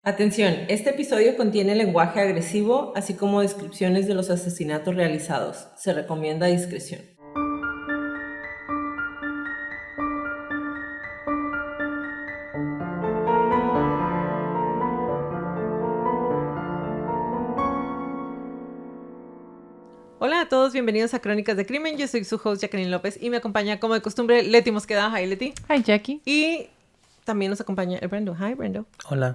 Atención, este episodio contiene lenguaje agresivo, así como descripciones de los asesinatos realizados. Se recomienda discreción. Hola a todos, bienvenidos a Crónicas de Crimen. Yo soy su host, Jacqueline López, y me acompaña, como de costumbre, Leti Mosqueda. Hi, Leti. Hi, Jackie. Y también nos acompaña el Brendo. Hi, Brendo. Hola.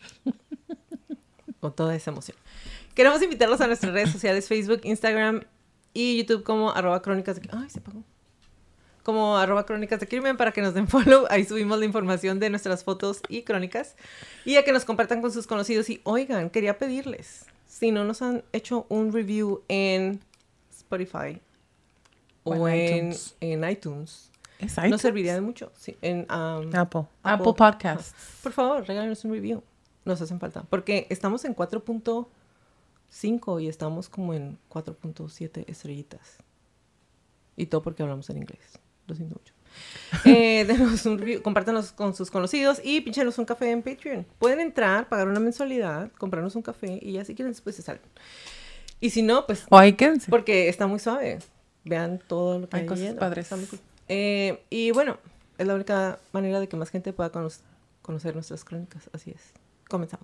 Con toda esa emoción. Queremos invitarlos a nuestras redes sociales, Facebook, Instagram y YouTube como @crónicas de... Ay, se apagó. Como @crónicas de crimen para que nos den follow. Ahí subimos la información de nuestras fotos y crónicas. Y a que nos compartan con sus conocidos. Y oigan, quería pedirles, si no nos han hecho un review en Spotify o en iTunes, ¿Es nos iTunes? serviría de mucho. Sí, en Apple Podcasts. Por favor, regálenos un review. Nos hacen falta. Porque estamos en 4.5 y estamos como en 4.7 estrellitas. Y todo porque hablamos en inglés. Lo siento mucho. Denos un review, compártanos con sus conocidos y pinchenos un café en Patreon. Pueden entrar, pagar una mensualidad, comprarnos un café y ya si quieren después se salen. Y si no, pues... O ahí quédense. Porque está muy suave. Vean todo lo que Hay cosas lleno. padres. Está muy cool. Y bueno, es la única manera de que más gente pueda conocer nuestras crónicas. Así es. Comenzamos.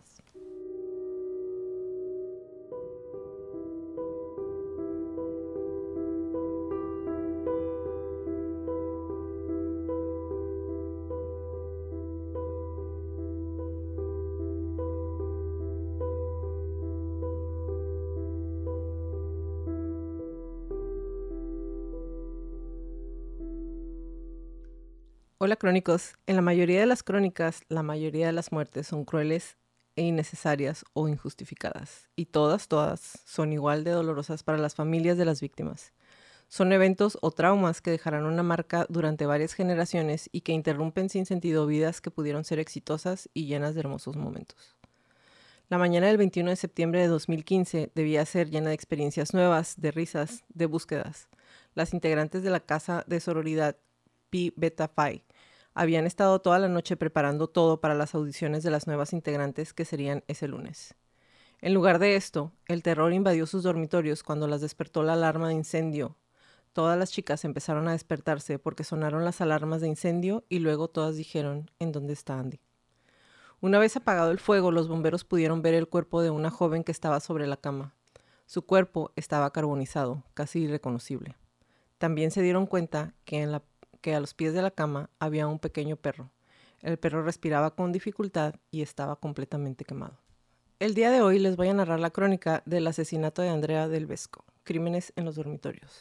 Hola crónicos, en la mayoría de las crónicas, la mayoría de las muertes son crueles e innecesarias o injustificadas, y todas son igual de dolorosas para las familias de las víctimas. Son eventos o traumas que dejarán una marca durante varias generaciones y que interrumpen sin sentido vidas que pudieron ser exitosas y llenas de hermosos momentos. La mañana del 21 de septiembre de 2015 debía ser llena de experiencias nuevas, de risas, de búsquedas. Las integrantes de la casa de sororidad Pi Beta Phi habían estado toda la noche preparando todo para las audiciones de las nuevas integrantes que serían ese lunes. En lugar de esto, el terror invadió sus dormitorios cuando las despertó la alarma de incendio. Todas las chicas empezaron a despertarse porque sonaron las alarmas de incendio y luego todas dijeron, ¿en dónde está Andy? Una vez apagado el fuego, los bomberos pudieron ver el cuerpo de una joven que estaba sobre la cama. Su cuerpo estaba carbonizado, casi irreconocible. También se dieron cuenta que a los pies de la cama había un pequeño perro. El perro respiraba con dificultad y estaba completamente quemado. El día de hoy les voy a narrar la crónica del asesinato de Andrea Del Vesco, Crímenes en los dormitorios.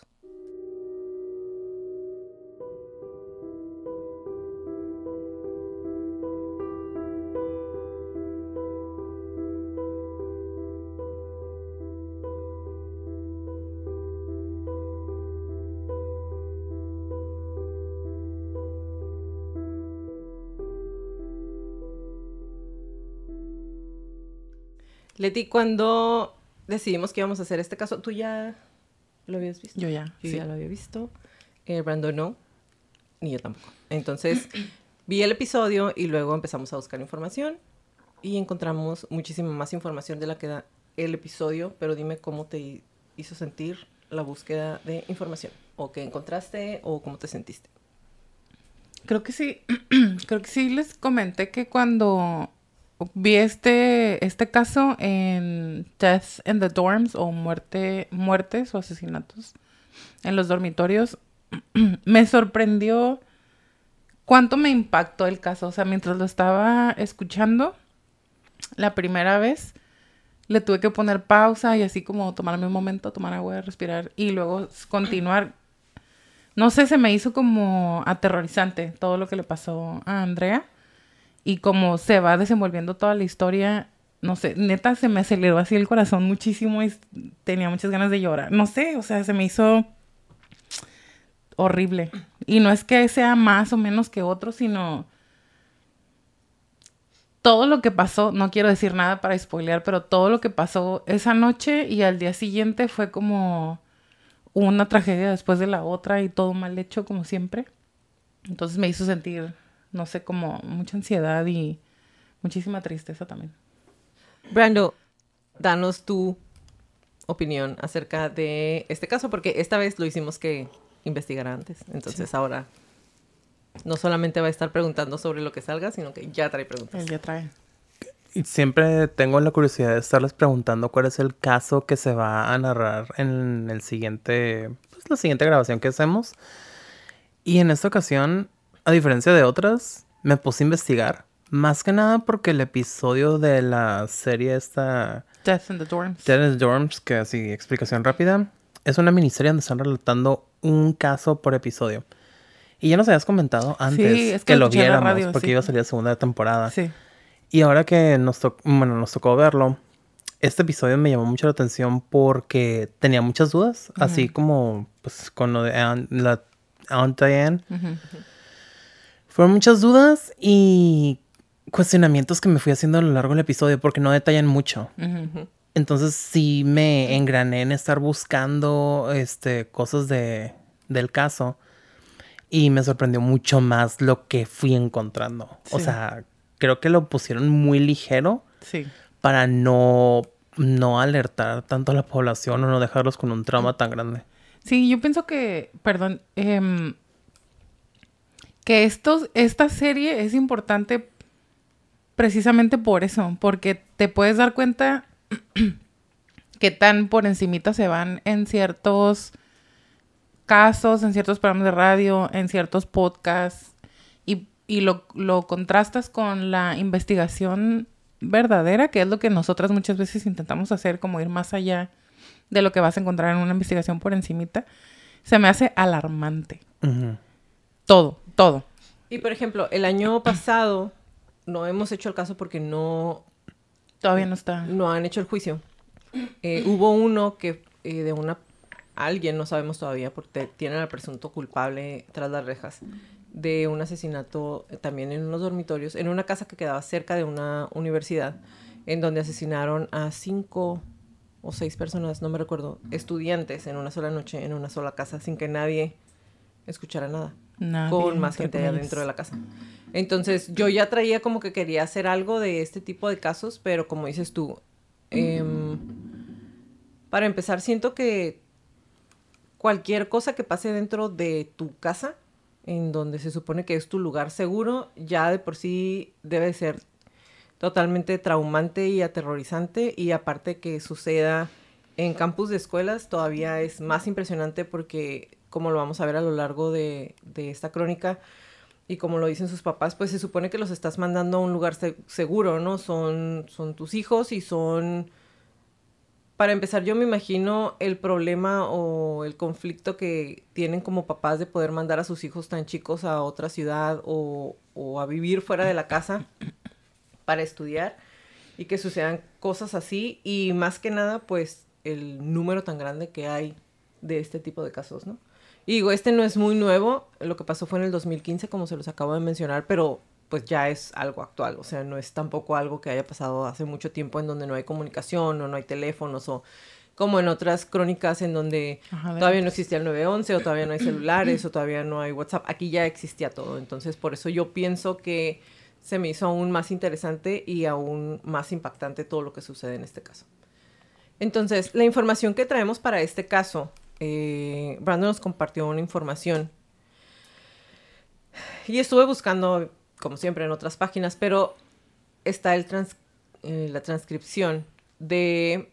Leti, cuando decidimos que íbamos a hacer este caso, ¿tú ya lo habías visto? Yo ya. Yo Sí. ya lo había visto. Brandon no. Ni yo tampoco. Entonces, vi el episodio y luego empezamos a buscar información y encontramos muchísima más información de la que da el episodio, pero dime cómo te hizo sentir la búsqueda de información, o qué encontraste, o cómo te sentiste. Creo que sí. Creo que sí les comenté que cuando vi este caso en Death in the Dorms o muertes o asesinatos en los dormitorios, me sorprendió cuánto me impactó el caso. O sea, mientras lo estaba escuchando la primera vez, le tuve que poner pausa y así como tomarme un momento, tomar agua, respirar y luego continuar. No sé, se me hizo como aterrorizante todo lo que le pasó a Andrea. Y como se va desenvolviendo toda la historia, no sé, neta se me aceleró así el corazón muchísimo y tenía muchas ganas de llorar. No sé, o sea, se me hizo horrible. Y no es que sea más o menos que otro, sino todo lo que pasó, no quiero decir nada para spoilear, pero todo lo que pasó esa noche y al día siguiente fue como una tragedia después de la otra y todo mal hecho como siempre. Entonces me hizo sentir, no sé, como mucha ansiedad y muchísima tristeza también. Brando, danos tu opinión acerca de este caso, porque esta vez lo hicimos que investigara antes. Entonces ahora no solamente va a estar preguntando sobre lo que salga, sino que ya trae preguntas. Él ya trae. Y siempre tengo la curiosidad de estarles preguntando cuál es el caso que se va a narrar en el siguiente, pues la siguiente grabación que hacemos. Y en esta ocasión, a diferencia de otras, me puse a investigar. Más que nada porque el episodio de la serie esta... Death in the Dorms. Death in the Dorms, que así, explicación rápida, es una miniserie donde están relatando un caso por episodio. Y ya nos habías comentado antes Sí, es que lo escuché en la viéramos, radio, porque sí. iba a salir la segunda temporada. Sí. Y ahora que nos tocó verlo, este episodio me llamó mucho la atención porque tenía muchas dudas, así como pues con lo de Aunt Diane. Fueron muchas dudas y cuestionamientos que me fui haciendo a lo largo del episodio porque no detallan mucho. Entonces sí me engrané en estar buscando cosas del caso y me sorprendió mucho más lo que fui encontrando. O Sí. sea, creo que lo pusieron muy ligero Sí. para no alertar tanto a la población o no dejarlos con un trauma tan grande. Sí, yo pienso que, perdón, que esta serie es importante precisamente por eso, porque te puedes dar cuenta que tan por encimita se van en ciertos casos, en ciertos programas de radio, en ciertos podcasts, y lo contrastas con la investigación verdadera, que es lo que nosotras muchas veces intentamos hacer, como ir más allá de lo que vas a encontrar en una investigación por encimita. Se me hace alarmante. Ujú. Todo. Y por ejemplo, el año pasado no hemos hecho el caso porque Todavía no está. no han hecho el juicio. Hubo uno que alguien, no sabemos todavía, porque tienen al presunto culpable tras las rejas, de un asesinato también en unos dormitorios, en una casa que quedaba cerca de una universidad, en donde asesinaron a 5 o 6 personas, no me recuerdo, estudiantes en una sola noche, en una sola casa, sin que nadie escuchara nada. Nadie, Con más entre gente allá comillas. dentro de la casa. Entonces, yo ya traía como que quería hacer algo de este tipo de casos, pero como dices tú, para empezar, siento que cualquier cosa que pase dentro de tu casa, en donde se supone que es tu lugar seguro, ya de por sí debe ser totalmente traumante y aterrorizante, y aparte que suceda en campus de escuelas todavía es más impresionante porque, como lo vamos a ver a lo largo de esta crónica, y como lo dicen sus papás, pues se supone que los estás mandando a un lugar seguro, ¿no? Son tus hijos y son... Para empezar, yo me imagino el problema o el conflicto que tienen como papás de poder mandar a sus hijos tan chicos a otra ciudad o a vivir fuera de la casa para estudiar y que sucedan cosas así, y más que nada, pues, el número tan grande que hay de este tipo de casos, ¿no? Y digo, este no es muy nuevo, lo que pasó fue en el 2015, como se los acabo de mencionar, pero pues ya es algo actual, o sea, no es tampoco algo que haya pasado hace mucho tiempo en donde no hay comunicación o no hay teléfonos o como en otras crónicas en donde todavía no existía el 911 o todavía no hay celulares o todavía no hay WhatsApp. Aquí ya existía todo, entonces por eso yo pienso que se me hizo aún más interesante y aún más impactante todo lo que sucede en este caso. Entonces, la información que traemos para este caso, Brandon nos compartió una información y estuve buscando, como siempre, en otras páginas, pero está la transcripción de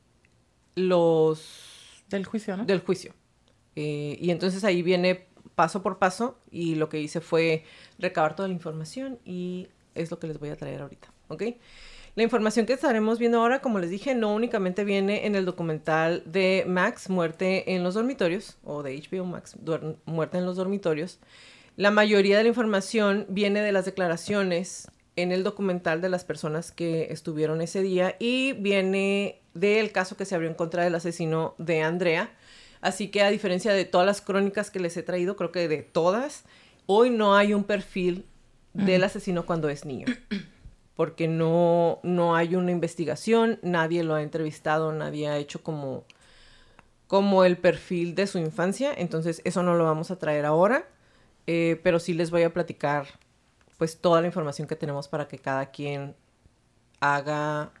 Del juicio, ¿no? del juicio. Y entonces ahí viene paso por paso y lo que hice fue recabar toda la información y es lo que les voy a traer ahorita, ¿ok? La información que estaremos viendo ahora, como les dije, no únicamente viene en el documental de Max, Muerte en los Dormitorios, o de HBO Max, Muerte en los Dormitorios. La mayoría de la información viene de las declaraciones en el documental de las personas que estuvieron ese día y viene del caso que se abrió en contra del asesino de Andrea. Así que a diferencia de todas las crónicas que les he traído, creo que de todas, hoy no hay un perfil del asesino cuando es niño. Porque no hay una investigación, nadie lo ha entrevistado, nadie ha hecho como el perfil de su infancia. Entonces eso no lo vamos a traer ahora, pero sí les voy a platicar pues toda la información que tenemos para que cada quien haga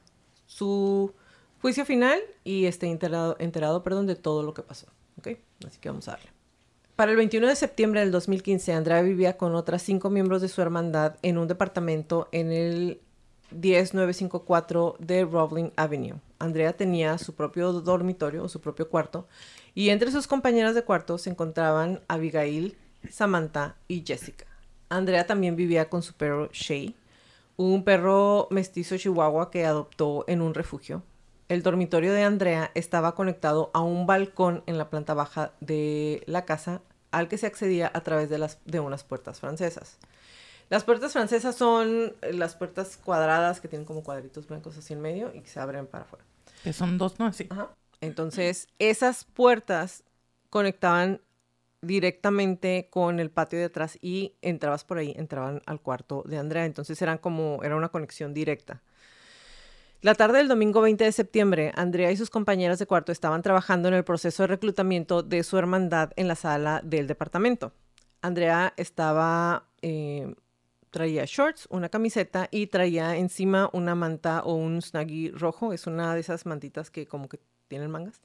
su juicio final y esté enterado, de todo lo que pasó. ¿Ok? Así que vamos a darle. Para el 21 de septiembre del 2015, Andrea vivía con otras 5 miembros de su hermandad en un departamento en el 10954 de Roebling Avenue. Andrea tenía su propio dormitorio o su propio cuarto y entre sus compañeras de cuarto se encontraban Abigail, Samantha y Jessica. Andrea también vivía con su perro Shay, un perro mestizo chihuahua que adoptó en un refugio. El dormitorio de Andrea estaba conectado a un balcón en la planta baja de la casa al que se accedía a través de unas puertas francesas. Las puertas francesas son las puertas cuadradas que tienen como cuadritos blancos así en medio y que se abren para afuera. Que son dos, ¿no? Así. Ajá. Entonces, esas puertas conectaban directamente con el patio de atrás y entrabas por ahí, entraban al cuarto de Andrea. Entonces, era una conexión directa. La tarde del domingo 20 de septiembre, Andrea y sus compañeras de cuarto estaban trabajando en el proceso de reclutamiento de su hermandad en la sala del departamento. Andrea traía shorts, una camiseta y traía encima una manta o un snuggie rojo. Es una de esas mantitas que como que tienen mangas.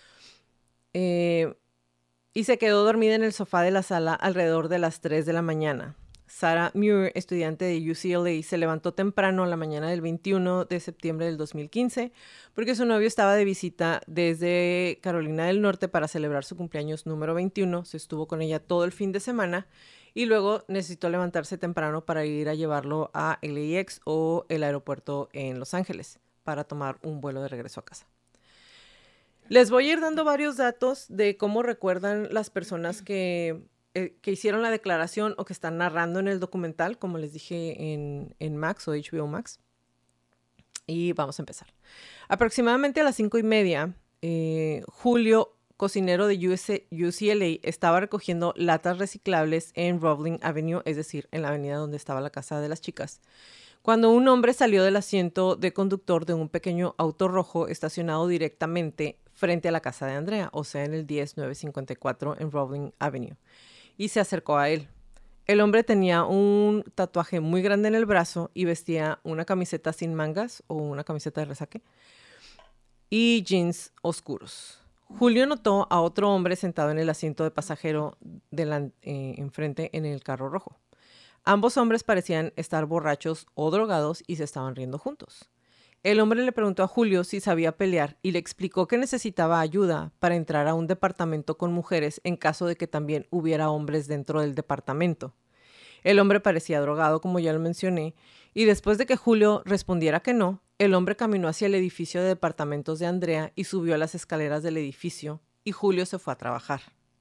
Y se quedó dormida en el sofá de la sala alrededor de las 3 de la mañana. Sarah Muir, estudiante de UCLA, se levantó temprano la mañana del 21 de septiembre del 2015 porque su novio estaba de visita desde Carolina del Norte para celebrar su cumpleaños número 21. Se estuvo con ella todo el fin de semana y luego necesitó levantarse temprano para ir a llevarlo a LAX o el aeropuerto en Los Ángeles para tomar un vuelo de regreso a casa. Les voy a ir dando varios datos de cómo recuerdan las personas que hicieron la declaración o que están narrando en el documental, como les dije en Max o HBO Max. Y vamos a empezar. Aproximadamente a las 5:30, Julio, cocinero de UCLA, estaba recogiendo latas reciclables en Roebling Avenue, es decir, en la avenida donde estaba la casa de las chicas, cuando un hombre salió del asiento de conductor de un pequeño auto rojo estacionado directamente frente a la casa de Andrea, o sea, en el 10954 en Roebling Avenue, y se acercó a él. El hombre tenía un tatuaje muy grande en el brazo y vestía una camiseta sin mangas o una camiseta de resaque y jeans oscuros. Julio notó a otro hombre sentado en el asiento de pasajero enfrente en el carro rojo. Ambos hombres parecían estar borrachos o drogados y se estaban riendo juntos. El hombre le preguntó a Julio si sabía pelear y le explicó que necesitaba ayuda para entrar a un departamento con mujeres en caso de que también hubiera hombres dentro del departamento. El hombre parecía drogado, como ya lo mencioné, y después de que Julio respondiera que no, el hombre caminó hacia el edificio de departamentos de Andrea y subió a las escaleras del edificio, y Julio se fue a trabajar.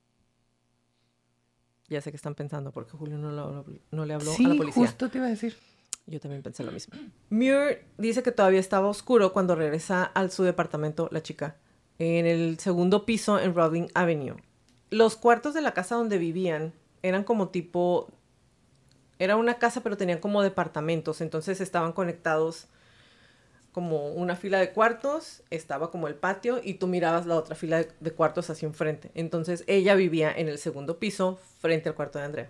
Ya sé que están pensando, porque Julio no le habló a la policía. Sí, justo te iba a decir. Yo también pensé lo mismo. Muir dice que todavía estaba oscuro cuando regresa a su departamento, la chica, en el segundo piso en Roebling Avenue. Los cuartos de la casa donde vivían eran como tipo... Era una casa, pero tenían como departamentos, entonces estaban conectados como una fila de cuartos, estaba como el patio y tú mirabas la otra fila de cuartos hacia enfrente. Entonces ella vivía en el segundo piso frente al cuarto de Andrea.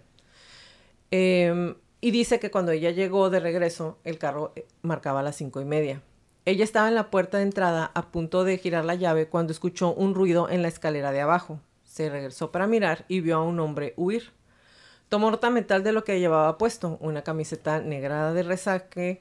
Y dice que cuando ella llegó de regreso, el carro marcaba las 5:30. Ella estaba en la puerta de entrada a punto de girar la llave cuando escuchó un ruido en la escalera de abajo. Se regresó para mirar y vio a un hombre huir. Tomó nota mental de lo que llevaba puesto, una camiseta negra de resaque,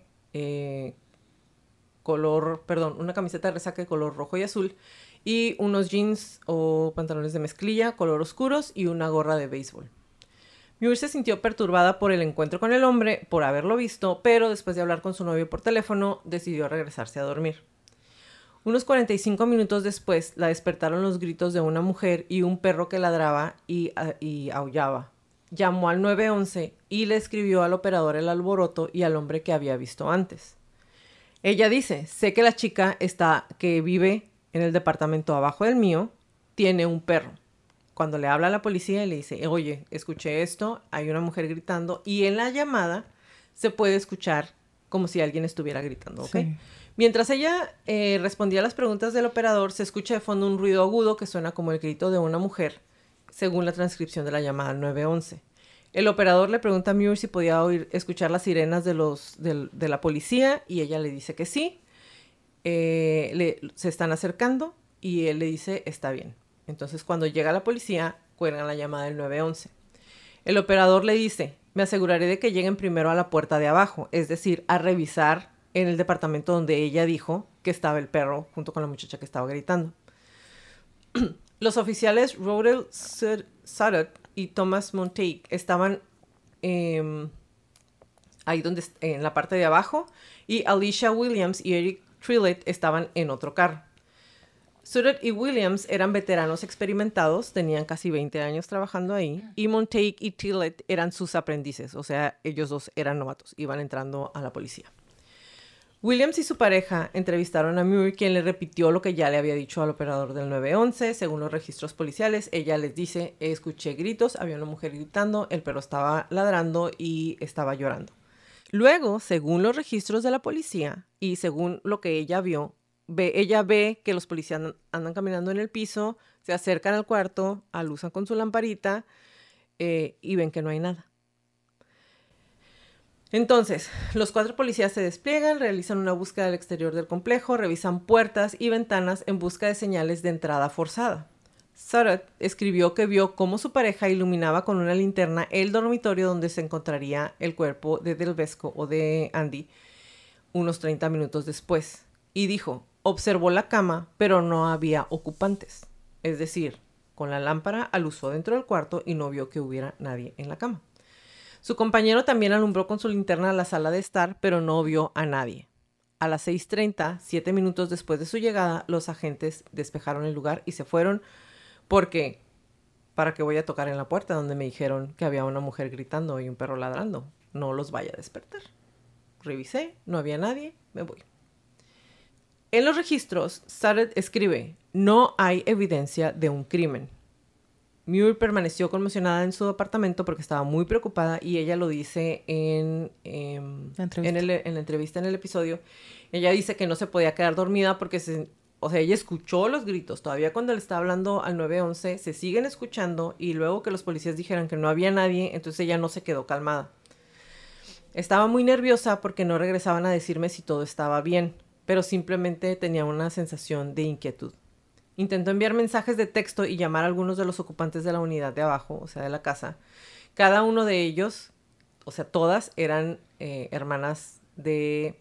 una camiseta de resaque color rojo y azul, y unos jeans o pantalones de mezclilla color oscuros y una gorra de béisbol. Muir se sintió perturbada por el encuentro con el hombre, por haberlo visto, pero después de hablar con su novio por teléfono, decidió regresarse a dormir. Unos 45 minutos después, la despertaron los gritos de una mujer y un perro que ladraba y aullaba. Llamó al 911 y le escribió al operador el alboroto y al hombre que había visto antes. Ella dice, sé que la chica que vive en el departamento abajo del mío tiene un perro. Cuando le habla a la policía y le dice, oye, escuché esto, hay una mujer gritando, y en la llamada se puede escuchar como si alguien estuviera gritando, ¿ok? Sí. Mientras ella respondía a las preguntas del operador, se escucha de fondo un ruido agudo que suena como el grito de una mujer, según la transcripción de la llamada al 911. El operador le pregunta a Muir si podía escuchar las sirenas de la policía, y ella le dice que sí. se están acercando y él le dice, está bien. Entonces, cuando llega la policía, cuelgan la llamada del 911. El operador le dice, me aseguraré de que lleguen primero a la puerta de abajo, es decir, a revisar en el departamento donde ella dijo que estaba el perro junto con la muchacha que estaba gritando. Los oficiales Rodel Sudduth y Thomas Montague estaban ahí en la parte de abajo, y Alicia Williams y Eric Trillett estaban en otro carro. Sudduth y Williams eran veteranos experimentados, tenían casi 20 años trabajando ahí, y Montague y Trillett eran sus aprendices, o sea, ellos dos eran novatos, iban entrando a la policía. Williams y su pareja entrevistaron a Muir, quien le repitió lo que ya le había dicho al operador del 911. Según los registros policiales, ella les dice, escuché gritos, había una mujer gritando, el perro estaba ladrando y estaba llorando. Luego, según los registros de la policía y según lo que ella vio, ella ve que los policías andan caminando en el piso, se acercan al cuarto, alusan con su lamparita y ven que no hay nada. Entonces, los 4 policías se despliegan, realizan una búsqueda al exterior del complejo, revisan puertas y ventanas en busca de señales de entrada forzada. Sudduth escribió que vio cómo su pareja iluminaba con una linterna el dormitorio donde se encontraría el cuerpo de Del Vesco o de Andy unos 30 minutos después. Y dijo, observó la cama, pero no había ocupantes. Es decir, con la lámpara alusó dentro del cuarto y no vio que hubiera nadie en la cama. Su compañero también alumbró con su linterna la sala de estar, pero no vio a nadie. A las 6:30, 7 minutos después de su llegada, los agentes despejaron el lugar y se fueron porque, ¿para qué voy a tocar en la puerta donde me dijeron que había una mujer gritando y un perro ladrando? No los vaya a despertar. Revisé, no había nadie, me voy. En los registros, Sudduth escribe, no hay evidencia de un crimen. Muir permaneció conmocionada en su apartamento porque estaba muy preocupada y ella lo dice en la entrevista en el episodio. Ella dice que no se podía quedar dormida porque ella escuchó los gritos. Todavía cuando le estaba hablando al 911 se siguen escuchando y luego que los policías dijeron que no había nadie, entonces ella no se quedó calmada. Estaba muy nerviosa porque no regresaban a decirme si todo estaba bien, pero simplemente tenía una sensación de inquietud. Intentó enviar mensajes de texto y llamar a algunos de los ocupantes de la unidad de abajo, o sea, de la casa. Cada uno de ellos, o sea, todas eran hermanas de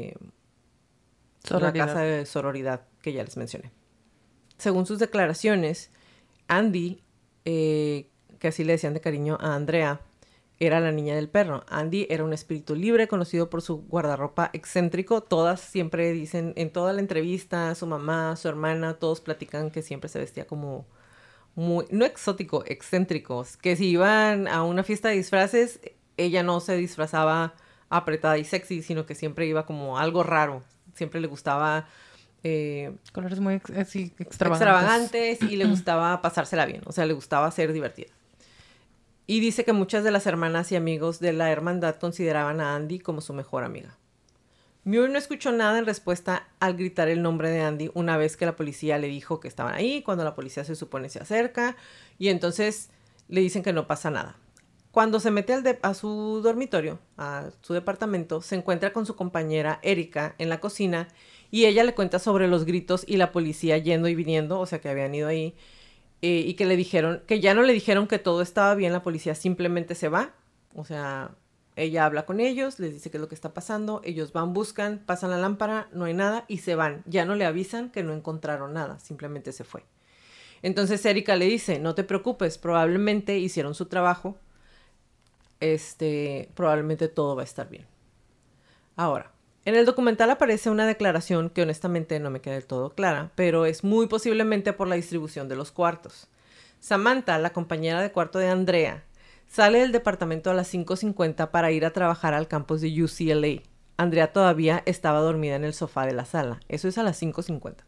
la casa de sororidad que ya les mencioné. Según sus declaraciones, Andy, que así le decían de cariño a Andrea, era la niña del perro. Andy era un espíritu libre, conocido por su guardarropa excéntrico. Todas siempre dicen, en toda la entrevista, su mamá, su hermana, todos platican que siempre se vestía como muy, no exótico, excéntricos. Que si iban a una fiesta de disfraces, ella no se disfrazaba apretada y sexy, sino que siempre iba como algo raro. Siempre le gustaba colores muy extravagantes y le gustaba pasársela bien. O sea, le gustaba ser divertida. Y dice que muchas de las hermanas y amigos de la hermandad consideraban a Andy como su mejor amiga. Muir no escuchó nada en respuesta al gritar el nombre de Andy una vez que la policía le dijo que estaban ahí, cuando la policía se supone se acerca, y entonces le dicen que no pasa nada. Cuando se mete a su dormitorio, a su departamento, se encuentra con su compañera Erika en la cocina y ella le cuenta sobre los gritos y la policía yendo y viniendo, o sea que habían ido ahí. Y que le dijeron, que ya no le dijeron que todo estaba bien, la policía simplemente se va. O sea, ella habla con ellos, les dice qué es lo que está pasando, ellos van, buscan, pasan la lámpara, no hay nada y se van. Ya no le avisan que no encontraron nada, simplemente se fue. Entonces Erika le dice, no te preocupes, probablemente hicieron su trabajo, probablemente todo va a estar bien. Ahora, en el documental aparece una declaración que honestamente no me queda del todo clara, pero es muy posiblemente por la distribución de los cuartos. Samantha, la compañera de cuarto de Andrea, sale del departamento a las 5:50 para ir a trabajar al campus de UCLA. Andrea todavía estaba dormida en el sofá de la sala. Eso es a las 5:50.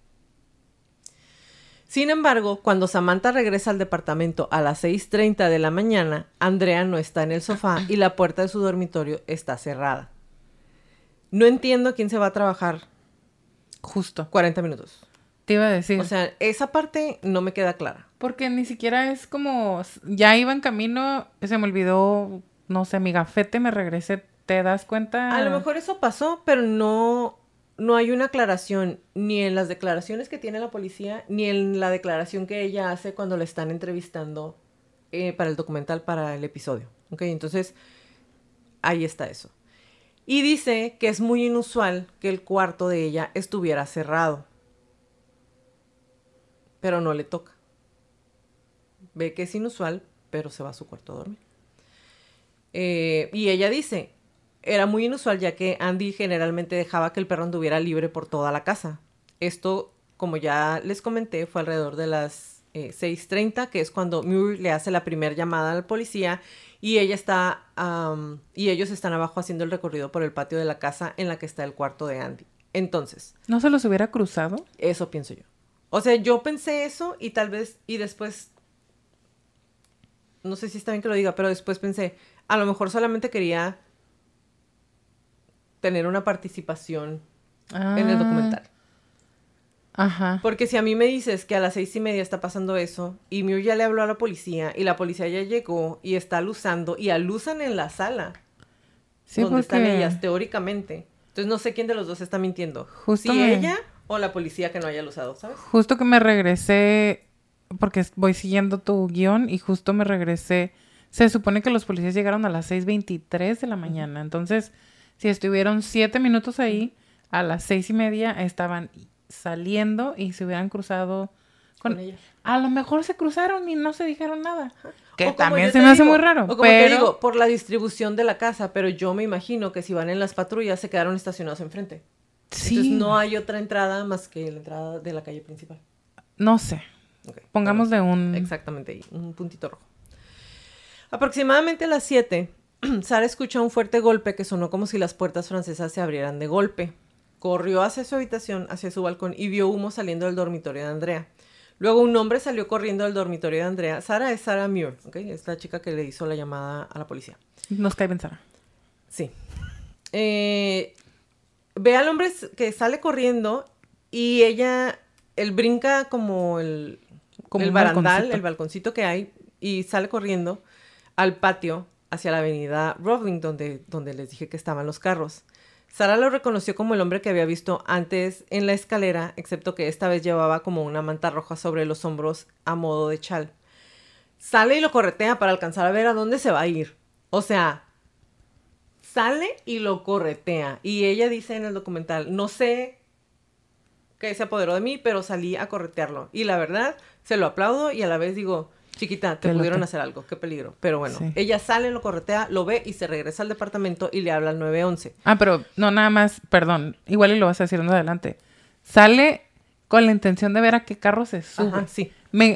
Sin embargo, cuando Samantha regresa al departamento a las 6:30 de la mañana, Andrea no está en el sofá y la puerta de su dormitorio está cerrada. No entiendo quién se va a trabajar justo 40 minutos. Te iba a decir. O sea, esa parte no me queda clara. Porque ni siquiera es como... Ya iba en camino, se me olvidó, no sé, mi gafete, me regresé. ¿Te das cuenta? A lo mejor eso pasó, pero no no hay una aclaración ni en las declaraciones que tiene la policía, ni en la declaración que ella hace cuando la están entrevistando para el documental, para el episodio. ¿Ok? Entonces, ahí está eso. Y dice que es muy inusual que el cuarto de ella estuviera cerrado. Pero no le toca. Ve que es inusual, pero se va a su cuarto a dormir. Y ella dice, era muy inusual ya que Andy generalmente dejaba que el perro anduviera libre por toda la casa. Esto, como ya les comenté, fue alrededor de las 6:30, que es cuando Muir le hace la primera llamada al policía y ella está, y ellos están abajo haciendo el recorrido por el patio de la casa en la que está el cuarto de Andy. Entonces, ¿no se los hubiera cruzado? eso pienso yo. O sea, yo pensé eso y tal vez, y después, no sé si está bien que lo diga, pero después pensé, a lo mejor solamente quería tener una participación en el documental. Ajá. Porque si a mí me dices que a las 6:30 está pasando eso, y Muir ya le habló a la policía, y la policía ya llegó, y está alusando, y alusan en la sala, Sí, donde están porque ellas, teóricamente. Entonces no sé quién de los dos está mintiendo. Justo Si ella o la policía que no haya alusado, ¿sabes? justo que me regresé, porque voy siguiendo tu guión y justo me regresé. Se supone que los policías llegaron a las 6:23 de la mañana. Entonces, si estuvieron 7 minutos ahí, a las 6:30 estaban saliendo y se hubieran cruzado Con ella. A lo mejor se cruzaron y no se dijeron nada. Que O como también yo se te me hace digo, muy raro. O como pero te digo, por la distribución de la casa, pero yo me imagino que si van en las patrullas se quedaron estacionados enfrente. sí, Entonces no hay otra entrada más que la entrada de la calle principal. no sé. Okay, Pongamos de un... Exactamente ahí, un puntito rojo. Aproximadamente a las 7, Sara escucha un fuerte golpe que sonó como si las puertas francesas se abrieran de golpe. Corrió hacia su habitación, hacia su balcón y vio humo saliendo del dormitorio de Andrea. Luego un hombre salió corriendo del dormitorio de Andrea. Sara es Sarah Muir, ¿ok? Es la chica que le hizo la llamada a la policía. Nos cae bien, Sara. Sí. Ve al hombre que sale corriendo y él brinca como el un barandal, balconcito. el balconcito que hay, y sale corriendo al patio hacia la avenida Roebling, donde les dije que estaban los carros. Sara lo reconoció como el hombre que había visto antes en la escalera, excepto que esta vez llevaba como una manta roja sobre los hombros a modo de chal. Sale y lo corretea para alcanzar a ver a dónde se va a ir. O sea, sale y lo corretea. Y ella dice en el documental, no sé qué se apoderó de mí, pero salí a corretearlo. Y la verdad, se lo aplaudo y a la vez digo, chiquita, te pudieron hacer algo, qué peligro. Pero bueno, sí. Ella sale, lo corretea, lo ve y se regresa al departamento y le habla al 911. Ah, pero no, nada más, perdón, igual y lo vas a decir más adelante. Sale con la intención de ver a qué carro se sube. Ajá, sí.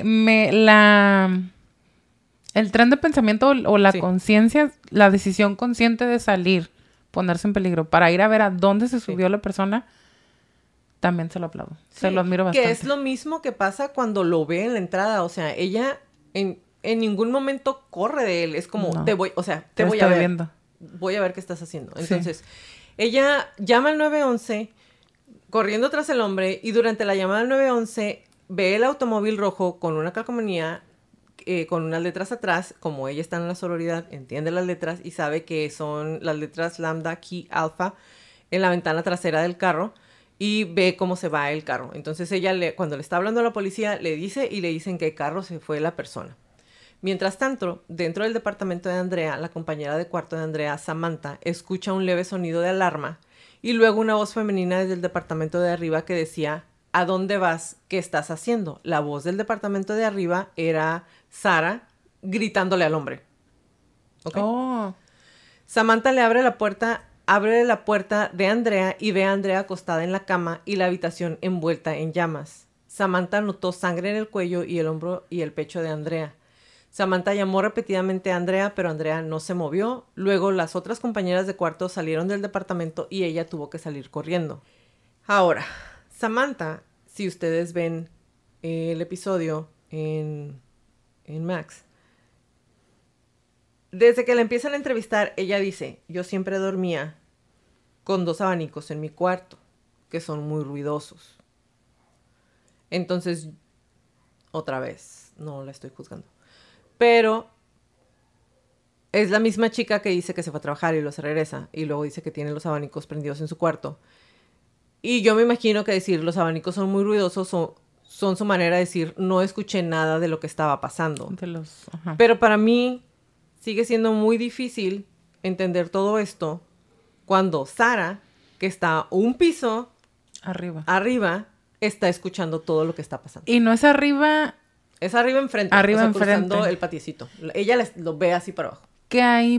El tren de pensamiento o la conciencia, la decisión consciente de salir, ponerse en peligro para ir a ver a dónde se subió la persona, también se lo aplaudo. Sí, se lo admiro bastante. Que es lo mismo que pasa cuando lo ve en la entrada. O sea, ella en ningún momento corre de él. Es como, no. te voy a ver. Viendo. Voy a ver qué estás haciendo. Entonces, ella llama al 911 corriendo tras el hombre y durante la llamada al 911 ve el automóvil rojo con una calcomanía con unas letras atrás. Como ella está en la sororidad, entiende las letras y sabe que son las letras lambda, chi, alfa en la ventana trasera del carro. Y ve cómo se va el carro. Entonces ella, cuando le está hablando a la policía, le dice y le dicen que el carro se fue la persona. Mientras tanto, dentro del departamento de Andrea, la compañera de cuarto de Andrea, Samantha, escucha un leve sonido de alarma y luego una voz femenina desde el departamento de arriba que decía, ¿a dónde vas? ¿Qué estás haciendo? La voz del departamento de arriba era Sara gritándole al hombre. ¿Okay? Oh. Samantha le abre la puerta de Andrea y ve a Andrea acostada en la cama y la habitación envuelta en llamas. Samantha notó sangre en el cuello y el hombro y el pecho de Andrea. Samantha llamó repetidamente a Andrea, pero Andrea no se movió. Luego las otras compañeras de cuarto salieron del departamento y ella tuvo que salir corriendo. Ahora, Samantha, si ustedes ven el episodio en Max, desde que la empiezan a entrevistar, ella dice, yo siempre dormía con 2 abanicos en mi cuarto, que son muy ruidosos. Entonces, otra vez, no la estoy juzgando. Pero es la misma chica que dice que se fue a trabajar y luego se regresa. Y luego dice que tiene los abanicos prendidos en su cuarto. Y yo me imagino que decir los abanicos son muy ruidosos son su manera de decir no escuché nada de lo que estaba pasando. Ajá. Pero para mí sigue siendo muy difícil entender todo esto cuando Sara, que está un piso arriba, está escuchando todo lo que está pasando. Y no es arriba... Es arriba enfrente. Arriba o sea, enfrente. cruzando el patiecito. Ella lo ve así para abajo. Que ahí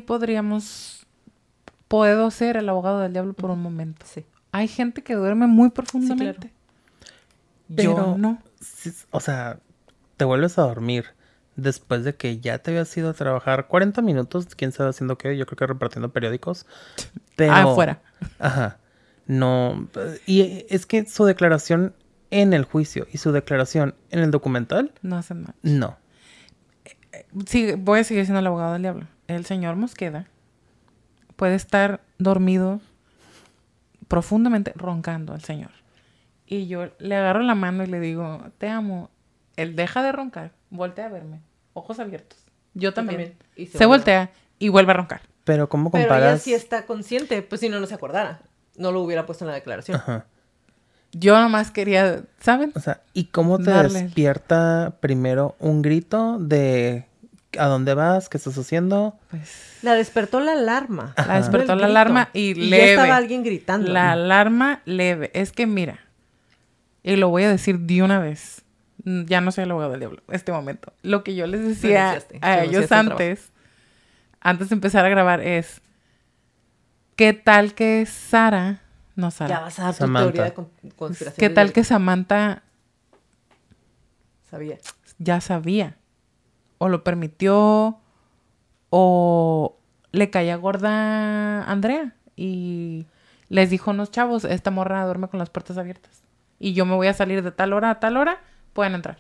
puedo ser el abogado del diablo por un momento. Sí. Hay gente que duerme muy profundamente. Sí, claro. Yo no. Sí, o sea, te vuelves a dormir después de que ya te habías ido a trabajar 40 minutos, quién sabe haciendo qué, yo creo que repartiendo periódicos. Pero, afuera. Ajá. No. Y es que su declaración en el juicio y su declaración en el documental. No hacen mal. No. Sí, voy a seguir siendo el abogado del diablo. El señor Mosqueda puede estar dormido profundamente roncando al señor. Y yo le agarro la mano y le digo, te amo. Él deja de roncar, voltea a verme, ojos abiertos. Yo también. Y se voltea y vuelve a roncar. Pero ¿cómo comparas? Pero ella sí está consciente, pues si no se acordara. No lo hubiera puesto en la declaración. Ajá. Yo nomás quería, ¿saben? O sea, ¿y cómo te despierta primero un grito de ¿a dónde vas? ¿Qué estás haciendo? Pues... La despertó la alarma. Ajá. La despertó la alarma y leve. Ya estaba alguien gritando. La alarma leve. Es que mira, y lo voy a decir de una vez. Ya no soy el abogado del diablo en este momento. Lo que yo les decía a ellos antes de empezar a grabar es, ¿qué tal que Sara... No, Sara. Ya vas a dar tu teoría de conspiración. ¿Qué tal que Samantha sabía? Ya sabía. O lo permitió, o le caía gorda a Andrea. Y les dijo, no, chavos, esta morra duerme con las puertas abiertas. Y yo me voy a salir de tal hora a tal hora, pueden entrar.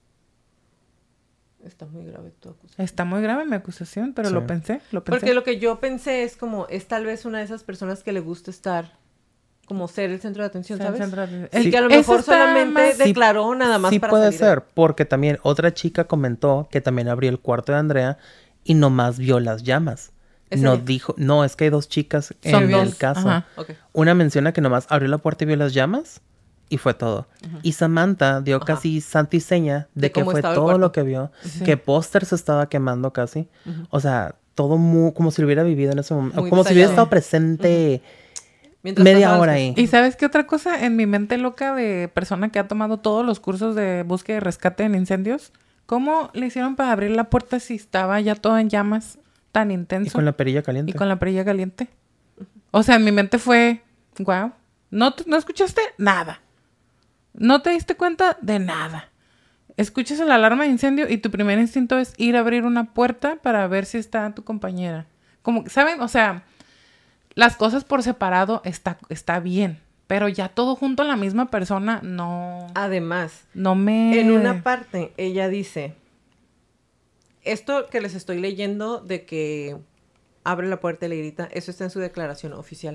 Está muy grave tu acusación. Está muy grave mi acusación, pero sí. lo pensé. Porque lo que yo pensé es como, es tal vez una de esas personas que le gusta estar... como ser el centro de atención, ¿sabes? Sí. Y que a lo mejor solamente declaró nada más para puede salir. ser, porque también otra chica comentó que también abrió el cuarto de Andrea y nomás vio las llamas. No dijo, no, es que hay dos chicas en el caso. Okay. Una menciona que nomás abrió la puerta y vio las llamas y fue todo. Y Samantha dio casi santa y seña de que fue todo lo que vio, que póster se estaba quemando casi. O sea, todo como si lo hubiera vivido en ese momento, como si hubiera estado presente... media hora ahí. ¿Y sabes qué otra cosa? En mi mente loca de persona que ha tomado todos los cursos de búsqueda y rescate en incendios, ¿cómo le hicieron para abrir la puerta si estaba ya todo en llamas tan intenso? Y con la perilla caliente. O sea, en mi mente fue, wow, ¿no escuchaste? Nada. ¿No te diste cuenta? De nada. Escuchas la alarma de incendio y tu primer instinto es ir a abrir una puerta para ver si está tu compañera. Como, ¿saben? O sea... Las cosas por separado está bien, pero ya todo junto en la misma persona no... Además, en una parte ella dice, esto que les estoy leyendo de que abre la puerta y le grita, eso está en su declaración oficial.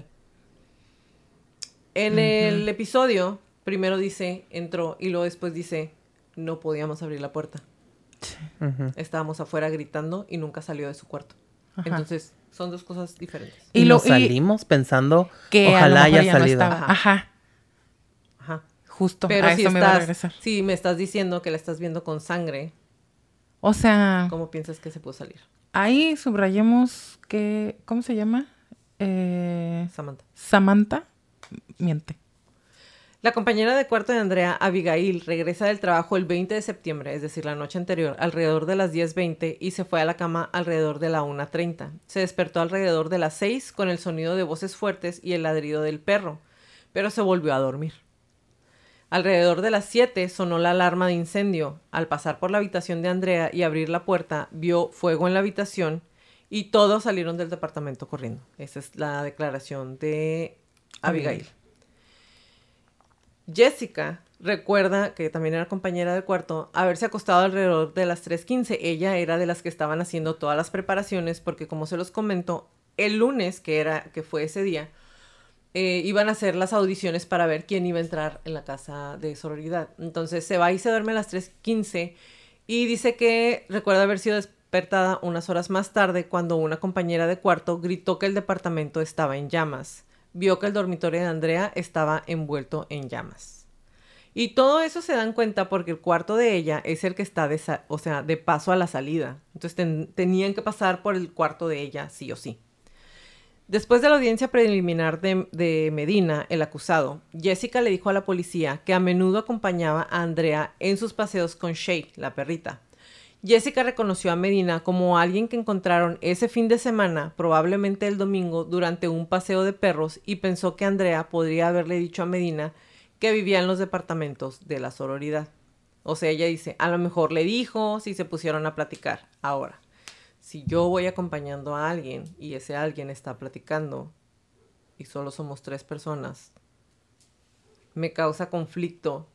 En el episodio, primero dice, entró, y luego después dice, no podíamos abrir la puerta. Estábamos afuera gritando y nunca salió de su cuarto. Ajá. Entonces, son dos cosas diferentes. Y nos salimos pensando que ojalá haya salido. No Ajá. Justo. Pero a eso me iba a regresar. Si me estás diciendo que la estás viendo con sangre. O sea... ¿Cómo piensas que se pudo salir? Ahí subrayemos que... ¿Cómo se llama? Samantha miente. La compañera de cuarto de Andrea, Abigail, regresa del trabajo el 20 de septiembre, es decir, la noche anterior, alrededor de las 10:20 y se fue a la cama alrededor de la 1:30. Se despertó alrededor de las 6 con el sonido de voces fuertes y el ladrido del perro, pero se volvió a dormir. Alrededor de las 7 sonó la alarma de incendio. Al pasar por la habitación de Andrea y abrir la puerta, vio fuego en la habitación y todos salieron del departamento corriendo. Esa es la declaración de Abigail. Jessica recuerda, que también era compañera de cuarto, haberse acostado alrededor de las 3:15. Ella era de las que estaban haciendo todas las preparaciones porque, como se los comento, el lunes, que fue ese día, iban a hacer las audiciones para ver quién iba a entrar en la casa de sororidad. Entonces se va y se duerme a las 3:15 y dice que recuerda haber sido despertada unas horas más tarde cuando una compañera de cuarto gritó que el departamento estaba en llamas. vio que el dormitorio de Andrea estaba envuelto en llamas. Y todo eso se dan cuenta porque el cuarto de ella es el que está de paso a la salida. Entonces tenían que pasar por el cuarto de ella sí o sí. Después de la audiencia preliminar de Medina, el acusado, Jessica le dijo a la policía que a menudo acompañaba a Andrea en sus paseos con Shay, la perrita. Jessica reconoció a Medina como alguien que encontraron ese fin de semana, probablemente el domingo, durante un paseo de perros, y pensó que Andrea podría haberle dicho a Medina que vivía en los departamentos de la sororidad. O sea, ella dice, a lo mejor le dijo si se pusieron a platicar. Ahora, si yo voy acompañando a alguien y ese alguien está platicando y solo somos 3 personas, me causa conflicto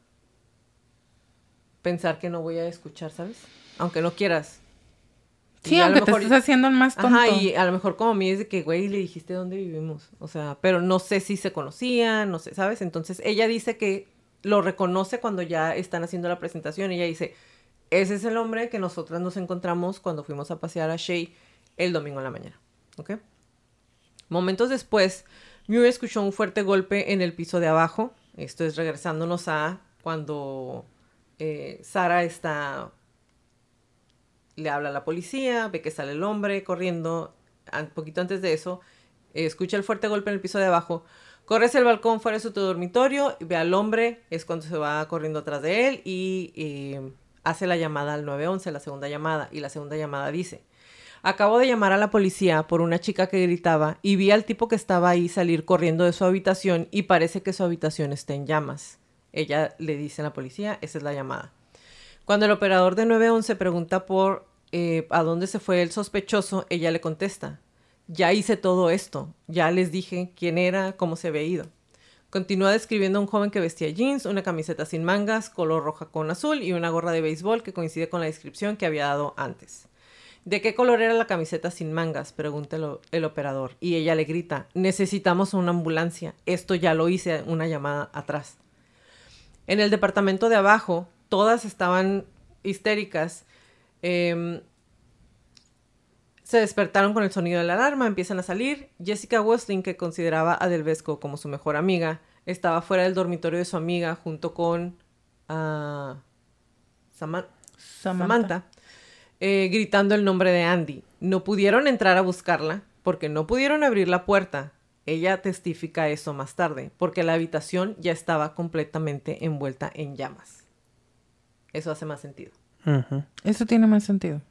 pensar que no voy a escuchar, ¿sabes? Aunque no quieras. Sí, y aunque te estés haciendo el más tonto. Ajá, y a lo mejor como a mí es de que, güey, le dijiste dónde vivimos. O sea, pero no sé si se conocían, no sé, ¿sabes? Entonces, ella dice que lo reconoce cuando ya están haciendo la presentación. Ella dice, ese es el hombre que nosotras nos encontramos cuando fuimos a pasear a Shay el domingo en la mañana. ¿Ok? Momentos después, Muir escuchó un fuerte golpe en el piso de abajo. Esto es regresándonos a cuando Sarah le habla a la policía, ve que sale el hombre corriendo. Un poquito antes de eso, escucha el fuerte golpe en el piso de abajo. Corre hacia el balcón fuera de su dormitorio, ve al hombre, es cuando se va corriendo atrás de él y hace la llamada al 911, la segunda llamada. Y la segunda llamada dice, acabo de llamar a la policía por una chica que gritaba y vi al tipo que estaba ahí salir corriendo de su habitación y parece que su habitación está en llamas. Ella le dice a la policía, esa es la llamada. Cuando el operador de 911 pregunta por a dónde se fue el sospechoso, ella le contesta, ya hice todo esto, ya les dije quién era, cómo se había ido. Continúa describiendo a un joven que vestía jeans, una camiseta sin mangas, color roja con azul y una gorra de béisbol que coincide con la descripción que había dado antes. ¿De qué color era la camiseta sin mangas?, pregunta el operador. Y ella le grita, necesitamos una ambulancia, esto ya lo hice una llamada atrás. En el departamento de abajo, todas estaban histéricas. Se despertaron con el sonido de la alarma, empiezan a salir. Jessica Westling, que consideraba a Delvesco como su mejor amiga, estaba fuera del dormitorio de su amiga junto con Samantha. Gritando el nombre de Andy. No pudieron entrar a buscarla porque no pudieron abrir la puerta. Ella testifica eso más tarde, porque la habitación ya estaba completamente envuelta en llamas. Eso hace más sentido. Uh-huh. Eso tiene más sentido.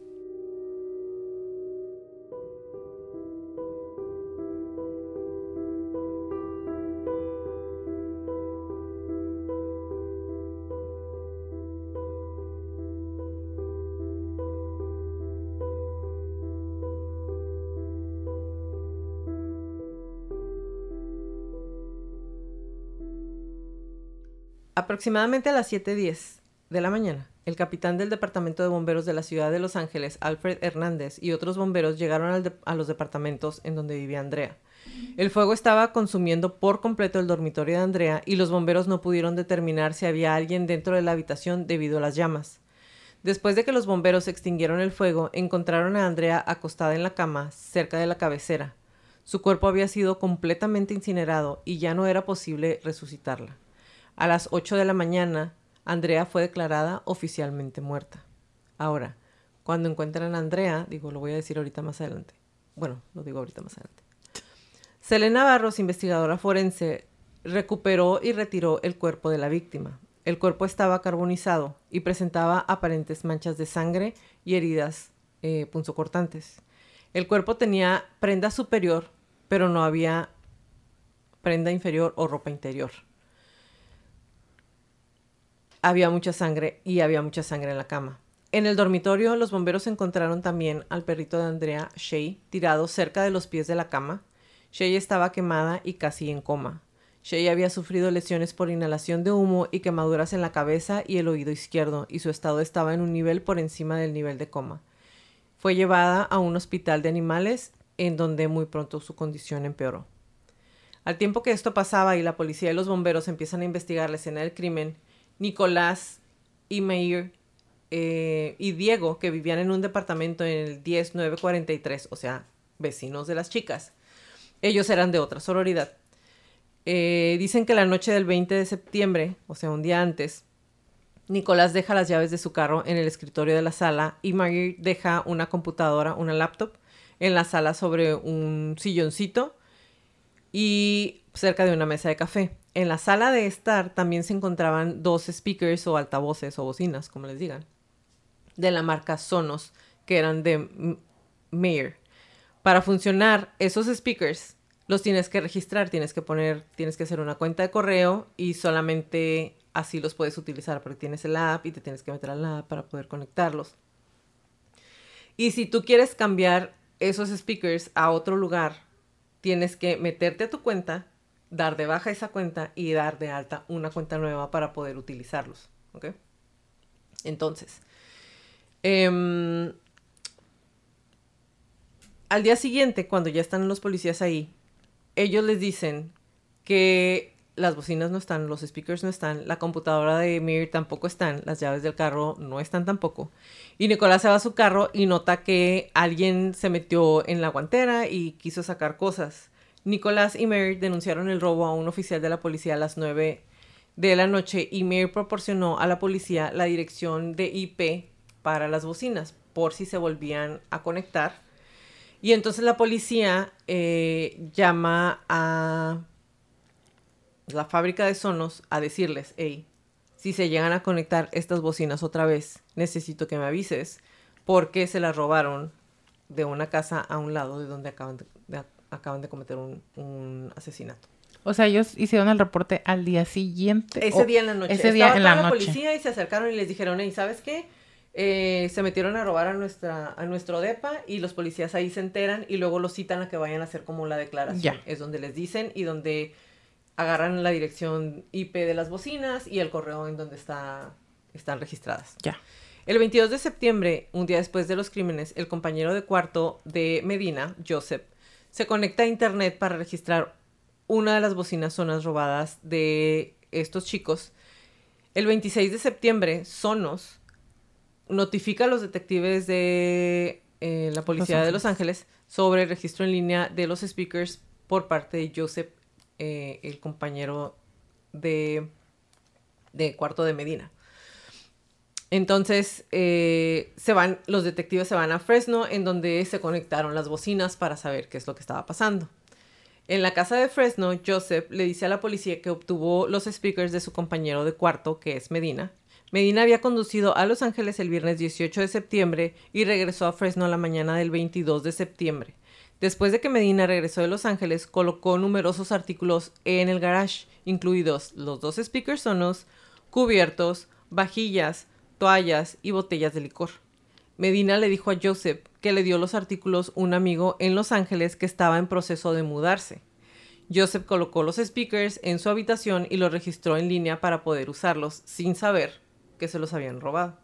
Aproximadamente a las 7:10 de la mañana, el capitán del Departamento de Bomberos de la ciudad de Los Ángeles, Alfred Hernández, y otros bomberos llegaron a los departamentos en donde vivía Andrea. El fuego estaba consumiendo por completo el dormitorio de Andrea y los bomberos no pudieron determinar si había alguien dentro de la habitación debido a las llamas. Después de que los bomberos extinguieron el fuego, encontraron a Andrea acostada en la cama, cerca de la cabecera. Su cuerpo había sido completamente incinerado y ya no era posible resucitarla. A las 8 de la mañana, Andrea fue declarada oficialmente muerta. Ahora, cuando encuentran a Andrea, lo voy a decir ahorita más adelante. Bueno, lo digo ahorita más adelante. Selena Barros, investigadora forense, recuperó y retiró el cuerpo de la víctima. El cuerpo estaba carbonizado y presentaba aparentes manchas de sangre y heridas punzocortantes. El cuerpo tenía prenda superior, pero no había prenda inferior o ropa interior. Había mucha sangre y había mucha sangre en la cama. En el dormitorio, los bomberos encontraron también al perrito de Andrea, Shay, tirado cerca de los pies de la cama. Shay estaba quemada y casi en coma. Shay había sufrido lesiones por inhalación de humo y quemaduras en la cabeza y el oído izquierdo, y su estado estaba en un nivel por encima del nivel de coma. Fue llevada a un hospital de animales, en donde muy pronto su condición empeoró. Al tiempo que esto pasaba y la policía y los bomberos empiezan a investigar la escena del crimen, Nicolás y Meir y Diego, que vivían en un departamento en el 10943, o sea, vecinos de las chicas, Ellos eran de otra sororidad. Dicen que la noche del 20 de septiembre, o sea, un día antes, Nicolás deja las llaves de su carro en el escritorio de la sala y Maggie deja una computadora, una laptop, en la sala sobre un silloncito y cerca de una mesa de café. En la sala de estar también se encontraban 2 speakers o altavoces o bocinas, como les digan, de la marca Sonos, que eran de Meyer. Para funcionar, esos speakers los tienes que registrar, tienes que hacer una cuenta de correo y solamente así los puedes utilizar porque tienes el app y te tienes que meter al app para poder conectarlos. Y si tú quieres cambiar esos speakers a otro lugar, tienes que meterte a tu cuenta, dar de baja esa cuenta y dar de alta una cuenta nueva para poder utilizarlos. ¿Ok? Entonces, al día siguiente, cuando ya están los policías ahí, ellos les dicen que las bocinas no están, los speakers no están, la computadora de Mir tampoco están, las llaves del carro no están tampoco. Y Nicolás se va a su carro y nota que alguien se metió en la guantera y quiso sacar cosas. Nicolás y Mir denunciaron el robo a un oficial de la policía a las 9 de la noche y Mir proporcionó a la policía la dirección de IP para las bocinas por si se volvían a conectar. Y entonces la policía llama a la fábrica de Sonos a decirles, hey, si se llegan a conectar estas bocinas otra vez, necesito que me avises porque se las robaron de una casa a un lado de donde acaban de cometer un asesinato. O sea, ellos hicieron el reporte al día siguiente. Ese día en la noche. Ese día en la noche. La policía y se acercaron y les dijeron, hey, ¿sabes qué? Se metieron a robar a nuestro depa y los policías ahí se enteran y luego los citan a que vayan a hacer como la declaración. Ya. Es donde les dicen y donde agarran la dirección IP de las bocinas y el correo en donde están registradas. Ya. El 22 de septiembre, un día después de los crímenes, el compañero de cuarto de Medina, Joseph, se conecta a internet para registrar una de las bocinas Sonos robadas de estos chicos. El 26 de septiembre, Sonos notifica a los detectives de la policía de Los Ángeles sobre el registro en línea de los speakers por parte de Joseph, el compañero de cuarto de Medina. Entonces, los detectives se van a Fresno, en donde se conectaron las bocinas para saber qué es lo que estaba pasando. En la casa de Fresno, Joseph le dice a la policía que obtuvo los speakers de su compañero de cuarto, que es Medina. Medina había conducido a Los Ángeles el viernes 18 de septiembre y regresó a Fresno a la mañana del 22 de septiembre. Después de que Medina regresó de Los Ángeles, colocó numerosos artículos en el garage, incluidos los 2 speakers Sonos, cubiertos, vajillas, toallas y botellas de licor. Medina le dijo a Joseph que le dio los artículos un amigo en Los Ángeles que estaba en proceso de mudarse. Joseph colocó los speakers en su habitación y los registró en línea para poder usarlos sin saber que se los habían robado.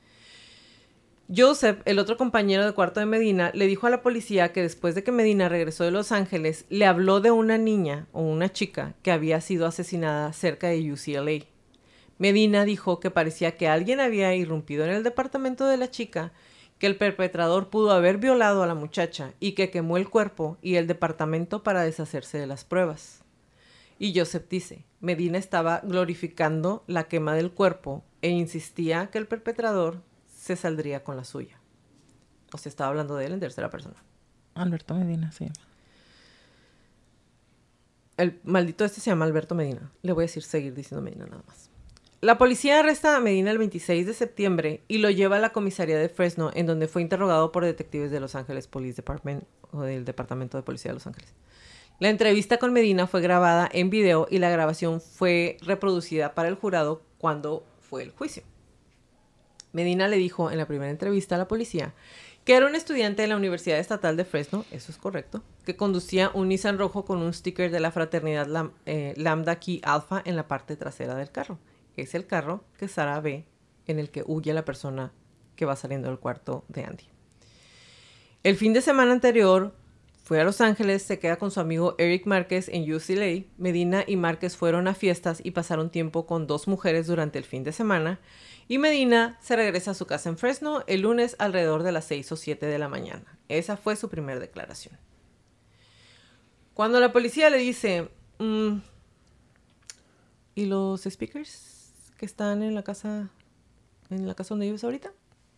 Joseph, el otro compañero de cuarto de Medina, le dijo a la policía que después de que Medina regresó de Los Ángeles, le habló de una niña o una chica que había sido asesinada cerca de UCLA. Medina dijo que parecía que alguien había irrumpido en el departamento de la chica, que el perpetrador pudo haber violado a la muchacha y que quemó el cuerpo y el departamento para deshacerse de las pruebas. Y Joseph dice, Medina estaba glorificando la quema del cuerpo e insistía que el perpetrador se saldría con la suya. O sea, estaba hablando de él en tercera persona. Alberto Medina se llama. El maldito se llama Alberto Medina. Le voy a seguir diciendo Medina nada más. La policía arresta a Medina el 26 de septiembre y lo lleva a la comisaría de Fresno, en donde fue interrogado por detectives de Los Ángeles Police Department o del Departamento de Policía de Los Ángeles. La entrevista con Medina fue grabada en video y la grabación fue reproducida para el jurado cuando fue el juicio. Medina le dijo en la primera entrevista a la policía que era un estudiante de la Universidad Estatal de Fresno, eso es correcto, que conducía un Nissan rojo con un sticker de la fraternidad Lambda Chi Alpha en la parte trasera del carro. Es el carro que Sara ve en el que huye la persona que va saliendo del cuarto de Andy. El fin de semana anterior fue a Los Ángeles, se queda con su amigo Eric Márquez en UCLA. Medina y Márquez fueron a fiestas y pasaron tiempo con 2 mujeres durante el fin de semana. Y Medina se regresa a su casa en Fresno el lunes alrededor de las 6 o 7 de la mañana. Esa fue su primera declaración. Cuando la policía le dice, ¿y los speakers que están en la casa donde vives ahorita?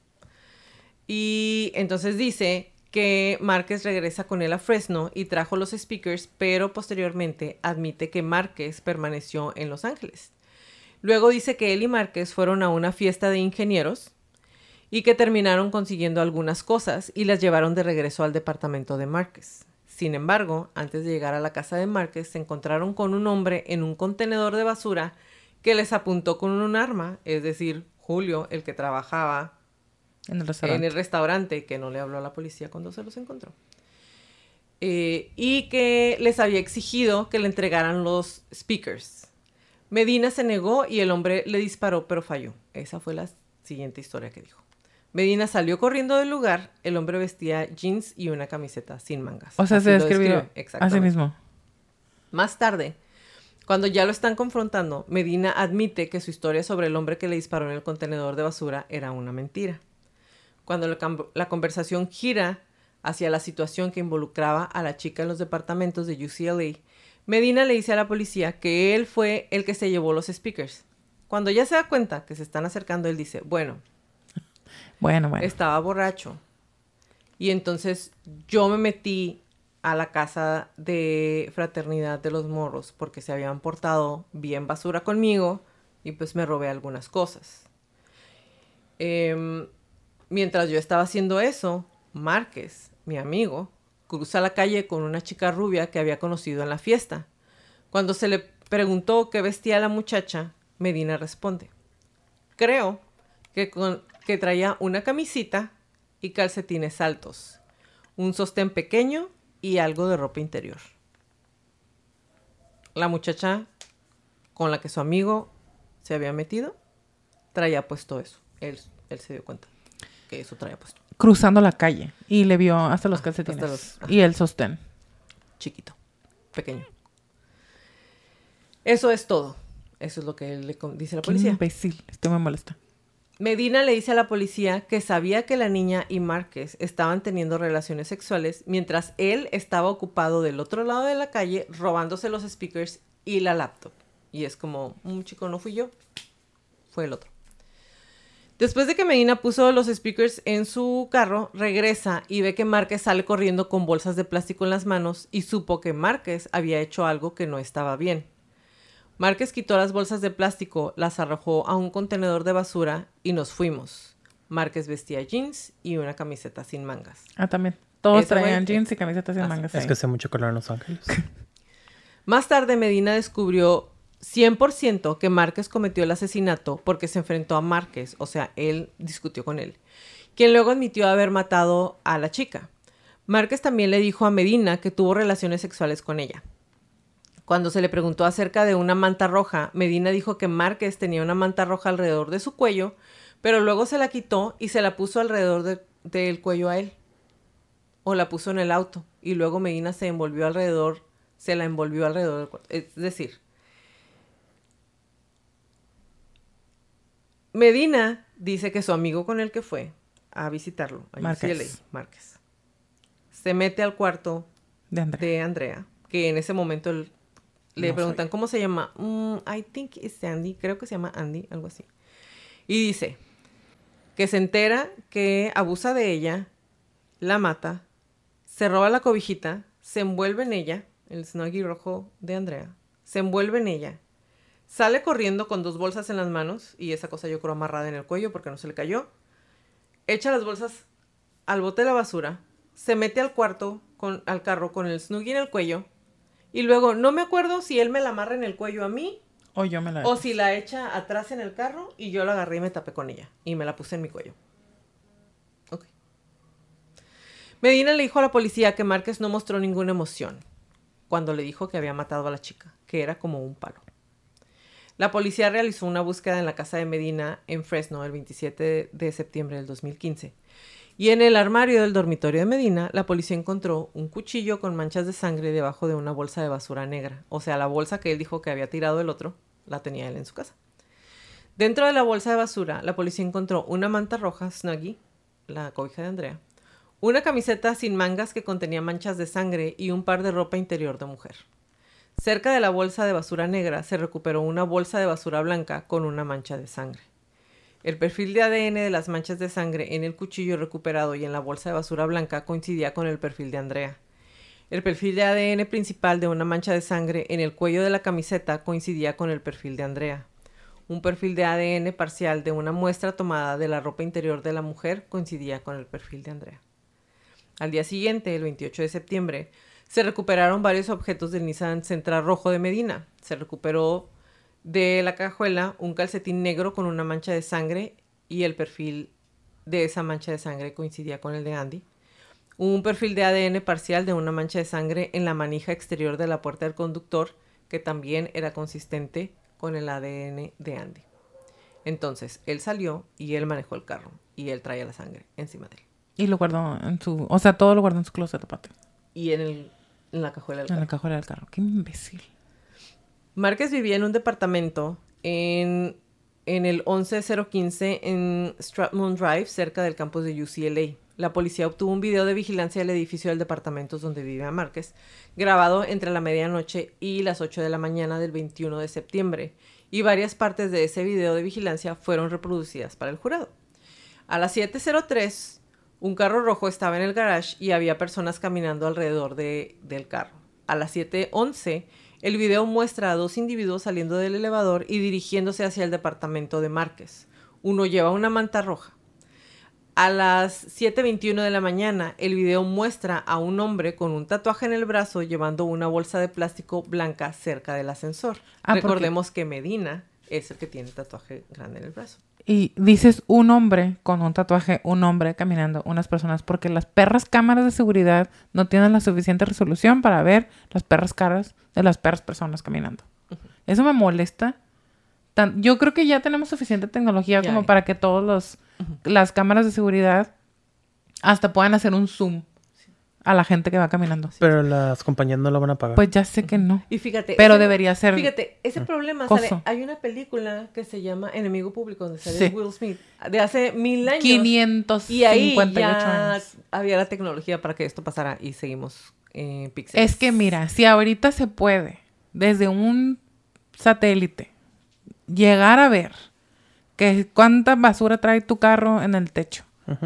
Y entonces dice que Márquez regresa con él a Fresno y trajo los speakers, pero posteriormente admite que Márquez permaneció en Los Ángeles. Luego dice que él y Márquez fueron a una fiesta de ingenieros y que terminaron consiguiendo algunas cosas y las llevaron de regreso al departamento de Márquez. Sin embargo, antes de llegar a la casa de Márquez, se encontraron con un hombre en un contenedor de basura que les apuntó con un arma, es decir, Julio, el que trabajaba en el restaurante, que no le habló a la policía cuando se los encontró. Y que les había exigido que le entregaran los speakers. Medina se negó y el hombre le disparó, pero falló. Esa fue la siguiente historia que dijo. Medina salió corriendo del lugar. El hombre vestía jeans y una camiseta sin mangas. O sea, así se describió exactamente. así mismo. Más tarde, cuando ya lo están confrontando, Medina admite que su historia sobre el hombre que le disparó en el contenedor de basura era una mentira. Cuando la conversación gira hacia la situación que involucraba a la chica en los departamentos de UCLA, Medina le dice a la policía que él fue el que se llevó los speakers. Cuando ya se da cuenta que se están acercando, él dice, bueno, estaba borracho. Y entonces yo me metí a la casa de fraternidad de los morros porque se habían portado bien basura conmigo y pues me robé algunas cosas. Mientras yo estaba haciendo eso, Márquez, mi amigo, cruza la calle con una chica rubia que había conocido en la fiesta. Cuando se le preguntó qué vestía la muchacha, Medina responde, creo que traía una camisita y calcetines altos, un sostén pequeño y algo de ropa interior. La muchacha con la que su amigo se había metido traía puesto eso. Él se dio cuenta que eso traía puesto. Cruzando la calle y le vio hasta los calcetines y el sostén. Chiquito, pequeño. Eso es todo. Eso es lo que le dice la policía. Qué imbécil, esto me molesta. Medina le dice a la policía que sabía que la niña y Márquez estaban teniendo relaciones sexuales mientras él estaba ocupado del otro lado de la calle robándose los speakers y la laptop. Y es como, chico, no fui yo, fue el otro. Después de que Medina puso los speakers en su carro, regresa y ve que Márquez sale corriendo con bolsas de plástico en las manos y supo que Márquez había hecho algo que no estaba bien. Márquez quitó las bolsas de plástico, las arrojó a un contenedor de basura y nos fuimos. Márquez vestía jeans y una camiseta sin mangas. Ah, también. Todos traían jeans y camisetas sin mangas. Es que hace mucho calor en Los Ángeles. Más tarde, Medina descubrió 100% que Márquez cometió el asesinato porque se enfrentó a Márquez, o sea, él discutió con él, quien luego admitió haber matado a la chica. Márquez también le dijo a Medina que tuvo relaciones sexuales con ella. Cuando se le preguntó acerca de una manta roja, Medina dijo que Márquez tenía una manta roja alrededor de su cuello, pero luego se la quitó y se la puso alrededor del cuello a él. O la puso en el auto. Y luego Medina se la envolvió alrededor del cuerpo. Es decir, Medina dice que su amigo con el que fue a visitarlo, a Márquez, se mete al cuarto de Andrea, que en ese momento le preguntan cómo se llama. I think it's Andy. Creo que se llama Andy, algo así. Y dice que se entera que abusa de ella, la mata, se roba la cobijita, se envuelve en ella, el Snuggie rojo de Andrea, se envuelve en ella, sale corriendo con 2 bolsas en las manos y esa cosa yo creo amarrada en el cuello porque no se le cayó, echa las bolsas al bote de la basura, se mete al carro con el Snuggie en el cuello. Y luego, no me acuerdo si él me la amarra en el cuello a mí. O yo me la... O si la echa atrás en el carro y yo la agarré y me tapé con ella. Y me la puse en mi cuello. Ok. Medina le dijo a la policía que Márquez no mostró ninguna emoción cuando le dijo que había matado a la chica, que era como un palo. La policía realizó una búsqueda en la casa de Medina en Fresno el 27 de septiembre del 2015. Y en el armario del dormitorio de Medina, la policía encontró un cuchillo con manchas de sangre debajo de una bolsa de basura negra. O sea, la bolsa que él dijo que había tirado el otro, la tenía él en su casa. Dentro de la bolsa de basura, la policía encontró una manta roja, Snuggie, la cobija de Andrea, una camiseta sin mangas que contenía manchas de sangre y un par de ropa interior de mujer. Cerca de la bolsa de basura negra se recuperó una bolsa de basura blanca con una mancha de sangre. El perfil de ADN de las manchas de sangre en el cuchillo recuperado y en la bolsa de basura blanca coincidía con el perfil de Andrea. El perfil de ADN principal de una mancha de sangre en el cuello de la camiseta coincidía con el perfil de Andrea. Un perfil de ADN parcial de una muestra tomada de la ropa interior de la mujer coincidía con el perfil de Andrea. Al día siguiente, el 28 de septiembre, se recuperaron varios objetos del Nissan Sentra rojo de Medina. Se recuperó de la cajuela un calcetín negro con una mancha de sangre y el perfil de esa mancha de sangre coincidía con el de Andy. Un perfil de ADN parcial de una mancha de sangre en la manija exterior de la puerta del conductor que también era consistente con el ADN de Andy. Entonces, él salió y él manejó el carro y él traía la sangre encima de él. Y lo guardó en su... O sea, todo lo guardó en su closet aparte. Y en la cajuela del carro. En la cajuela del carro. Qué imbécil. Márquez vivía en un departamento en el 11015 en Stratmon Drive, cerca del campus de UCLA. La policía obtuvo un video de vigilancia del edificio del departamento donde vivía Márquez, grabado entre la medianoche y las 8 de la mañana del 21 de septiembre, y varias partes de ese video de vigilancia fueron reproducidas para el jurado. A las 7:03, un carro rojo estaba en el garage y había personas caminando alrededor del carro. A las 7:11, el video muestra a dos individuos saliendo del elevador y dirigiéndose hacia el departamento de Márquez. Uno lleva una manta roja. A las 7:21 de la mañana, el video muestra a un hombre con un tatuaje en el brazo llevando una bolsa de plástico blanca cerca del ascensor. Recordemos que Medina es el que tiene el tatuaje grande en el brazo. Y dices un hombre con un tatuaje, un hombre caminando, unas personas, porque las perras cámaras de seguridad no tienen la suficiente resolución para ver las perras caras de las perras personas caminando. Eso me molesta. Yo creo que ya tenemos suficiente tecnología como para que todos las cámaras de seguridad hasta puedan hacer un zoom a la gente que va caminando. Pero las compañías no lo van a pagar. Pues ya sé que no. Y fíjate, pero debería ser. Fíjate, ese problema sale. Hay una película que se llama Enemigo Público, donde sale Will Smith, de hace 1000 años. 558 y ahí ya años. Había la tecnología para que esto pasara y seguimos píxeles. Es que mira, si ahorita se puede, desde un satélite, llegar a ver que cuánta basura trae tu carro en el techo.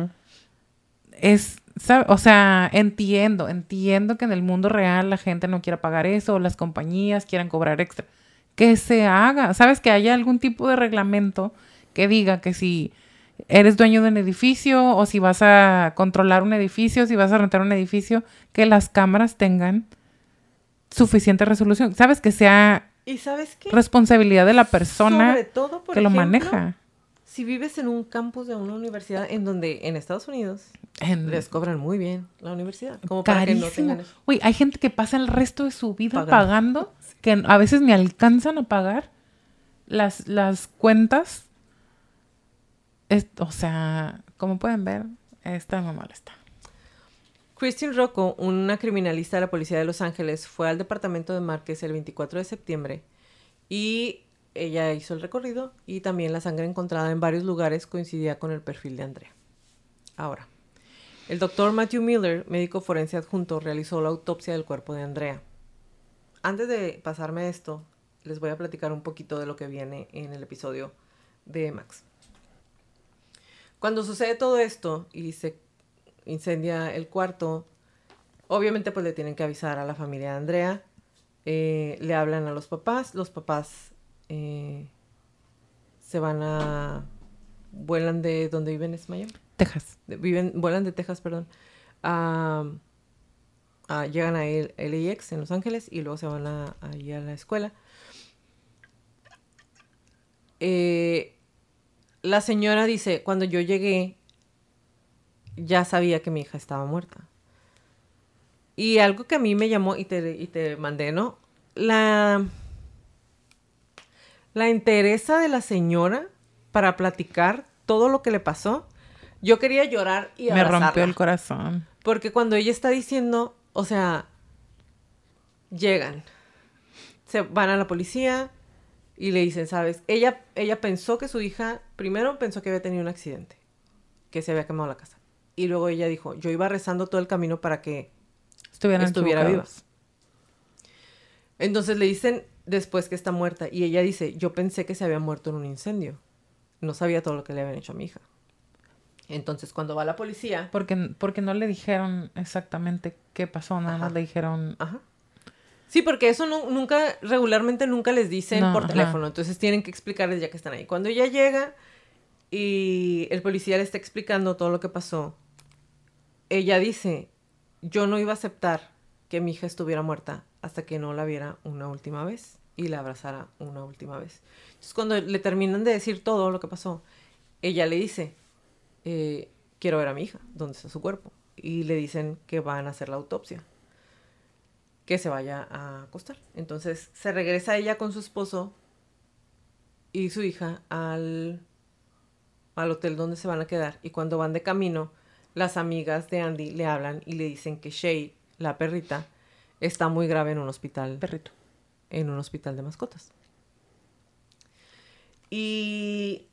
O sea, entiendo que en el mundo real la gente no quiera pagar eso, o las compañías quieran cobrar extra. Que se haga, ¿sabes? Que haya algún tipo de reglamento que diga que si eres dueño de un edificio o si vas a controlar un edificio, si vas a rentar un edificio, que las cámaras tengan suficiente resolución. ¿Sabes? Que sea ¿y sabes qué? Responsabilidad de la persona sobre todo, por que ejemplo, lo maneja. Si vives en un campus de una universidad en donde en Estados Unidos les cobran muy bien la universidad, como para que no tengan eso. Uy, hay gente que pasa el resto de su vida pagando que a veces ni alcanzan a pagar las cuentas. O sea, como pueden ver, está muy molesta. Christine Rocco, una criminalista de la policía de Los Ángeles, fue al departamento de Márquez el 24 de septiembre y ella hizo el recorrido y también la sangre encontrada en varios lugares coincidía con el perfil de Andrea. Ahora, el doctor Matthew Miller, médico forense adjunto, realizó la autopsia del cuerpo de Andrea. Antes de pasarme esto, les voy a platicar un poquito de lo que viene en el episodio de Max. Cuando sucede todo esto y se incendia el cuarto, obviamente pues le tienen que avisar a la familia de Andrea, le hablan a los papás se vuelan de donde viven, es Miami, Texas. Vuelan de Texas, perdón, llegan a LAX en Los Ángeles y luego se van ahí a la escuela. La señora dice, cuando yo llegué ya sabía que mi hija estaba muerta. Y algo que a mí me llamó y te mandé, ¿no? La entereza de la señora para platicar todo lo que le pasó. Yo quería llorar y abrazarla. Me rompió el corazón. Porque cuando ella está diciendo, o sea, llegan, se van a la policía y le dicen, ¿sabes? Ella pensó que su hija, primero pensó que había tenido un accidente, que se había quemado la casa. Y luego ella dijo, yo iba rezando todo el camino para que Estuvieran estuviera viva. equivocados. Entonces le dicen después que está muerta. Y ella dice, yo pensé que se había muerto en un incendio. No sabía todo lo que le habían hecho a mi hija. Entonces cuando va la policía... Porque no le dijeron exactamente qué pasó. Nada Ajá. más le dijeron... Ajá. Sí, porque eso regularmente nunca les dicen No, por ajá. teléfono. Entonces tienen que explicarles ya que están ahí. Cuando ella llega y el policía le está explicando todo lo que pasó, ella dice, yo no iba a aceptar que mi hija estuviera muerta hasta que no la viera una última vez y la abrazara una última vez. Entonces cuando le terminan de decir todo lo que pasó, ella le dice, quiero ver a mi hija, ¿dónde está su cuerpo? Y le dicen que van a hacer la autopsia, que se vaya a acostar. Entonces se regresa ella con su esposo y su hija al hotel donde se van a quedar. Y cuando van de camino, las amigas de Andy le hablan y le dicen que Shay, la perrita, está muy grave en un hospital. Perrito. En un hospital de mascotas. Y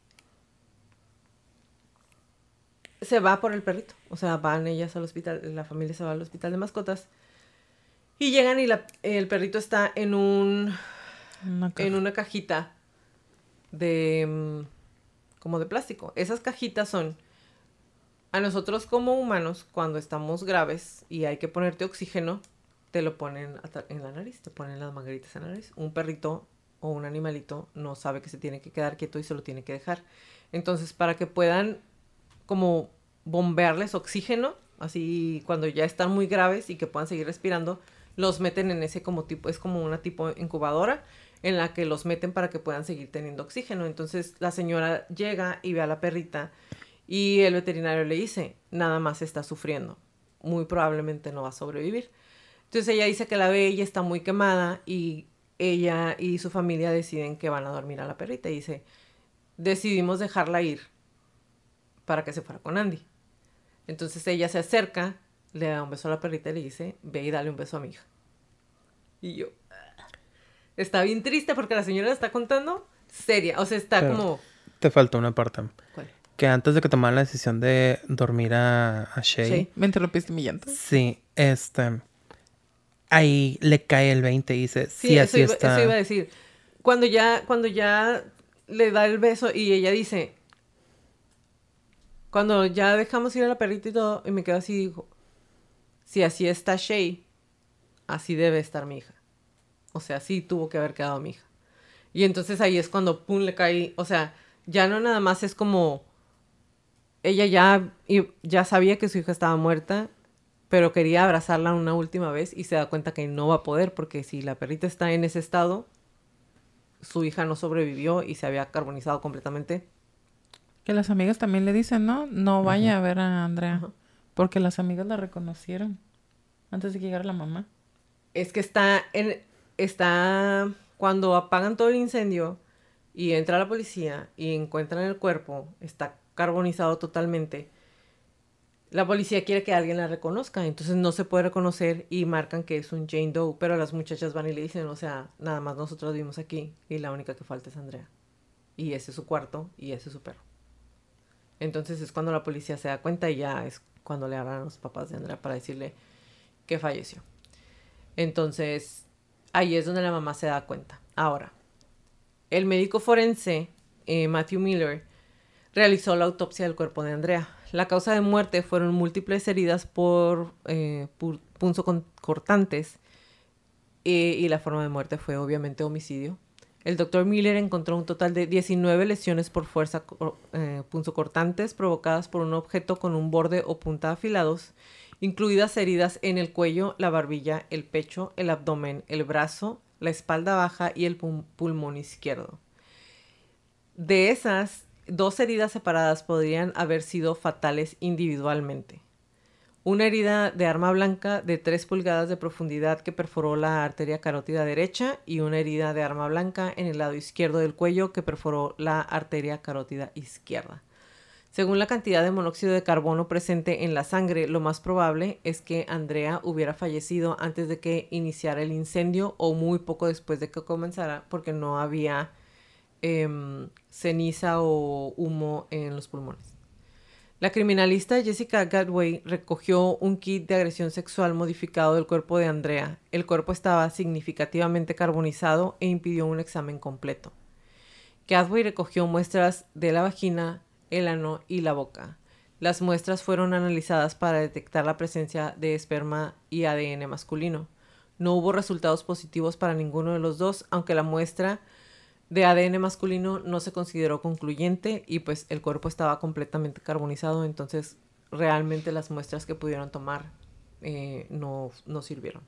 se va por el perrito. O sea, van ellas al hospital, la familia se va al hospital de mascotas. Y llegan y el perrito está en una cajita de como de plástico. Esas cajitas son a nosotros como humanos, cuando estamos graves y hay que ponerte oxígeno, te lo ponen en la nariz, te ponen las mangueritas en la nariz. Un perrito o un animalito no sabe que se tiene que quedar quieto y se lo tiene que dejar. Entonces, para que puedan como bombearles oxígeno, así cuando ya están muy graves y que puedan seguir respirando, los meten en ese como tipo, es como una tipo incubadora en la que los meten para que puedan seguir teniendo oxígeno. Entonces la señora llega y ve a la perrita y el veterinario le dice, nada más está sufriendo, muy probablemente no va a sobrevivir. Entonces ella dice que la ve, ella está muy quemada y ella y su familia deciden que van a dormir a la perrita y dice, decidimos dejarla ir para que se fuera con Andy. Entonces ella se acerca, le da un beso a la perrita y le dice, ve y dale un beso a mi hija. Y yo, está bien triste porque la señora está contando seria, o sea, está Pero como... te faltó una parte. ¿Cuál? Que antes de que tomaran la decisión de dormir a Shay, Sí. Me interrumpiste mi llanto. sí, ahí le cae el 20 y dice, Sí, sí, eso así está. eso iba a decir. Cuando ya le da el beso y ella dice, cuando ya dejamos ir a la perrita y todo, y me quedo así, dijo, si así está Shay, así debe estar mi hija. O sea, así tuvo que haber quedado mi hija. Y entonces ahí es cuando, pum, le cae, o sea, ya no nada más es como, ella ya sabía que su hija estaba muerta, pero quería abrazarla una última vez y se da cuenta que no va a poder porque si la perrita está en ese estado, su hija no sobrevivió y se había carbonizado completamente. Que las amigas también le dicen, ¿no? No vaya a ver a Andrea. Ajá. Porque las amigas la reconocieron antes de que llegara la mamá. Es que está cuando apagan todo el incendio y entra la policía y encuentran el cuerpo, está carbonizado totalmente. La policía quiere que alguien la reconozca, entonces no se puede reconocer y marcan que es un Jane Doe, pero las muchachas van y le dicen, o sea, nada más nosotros vivimos aquí y la única que falta es Andrea. Y ese es su cuarto y ese es su perro. Entonces es cuando la policía se da cuenta y ya es cuando le hablan a los papás de Andrea para decirle que falleció. Entonces ahí es donde la mamá se da cuenta. Ahora, el médico forense, Matthew Miller, realizó la autopsia del cuerpo de Andrea. La causa de muerte fueron múltiples heridas por punzocortantes y la forma de muerte fue obviamente homicidio. El doctor Miller encontró un total de 19 lesiones por fuerza punzocortantes provocadas por un objeto con un borde o punta afilados, incluidas heridas en el cuello, la barbilla, el pecho, el abdomen, el brazo, la espalda baja y el pulmón izquierdo. De esas, 2 heridas separadas podrían haber sido fatales individualmente. Una herida de arma blanca de 3 pulgadas de profundidad que perforó la arteria carótida derecha y una herida de arma blanca en el lado izquierdo del cuello que perforó la arteria carótida izquierda. Según la cantidad de monóxido de carbono presente en la sangre, lo más probable es que Andrea hubiera fallecido antes de que iniciara el incendio o muy poco después de que comenzara, porque no había ceniza o humo en los pulmones. La criminalista Jessica Gatway recogió un kit de agresión sexual modificado del cuerpo de Andrea. El cuerpo estaba significativamente carbonizado e impidió un examen completo. Gatway recogió muestras de la vagina, el ano y la boca. Las muestras fueron analizadas para detectar la presencia de esperma y ADN masculino. No hubo resultados positivos para ninguno de los dos, aunque la muestra de ADN masculino no se consideró concluyente y pues el cuerpo estaba completamente carbonizado, entonces realmente las muestras que pudieron tomar no sirvieron.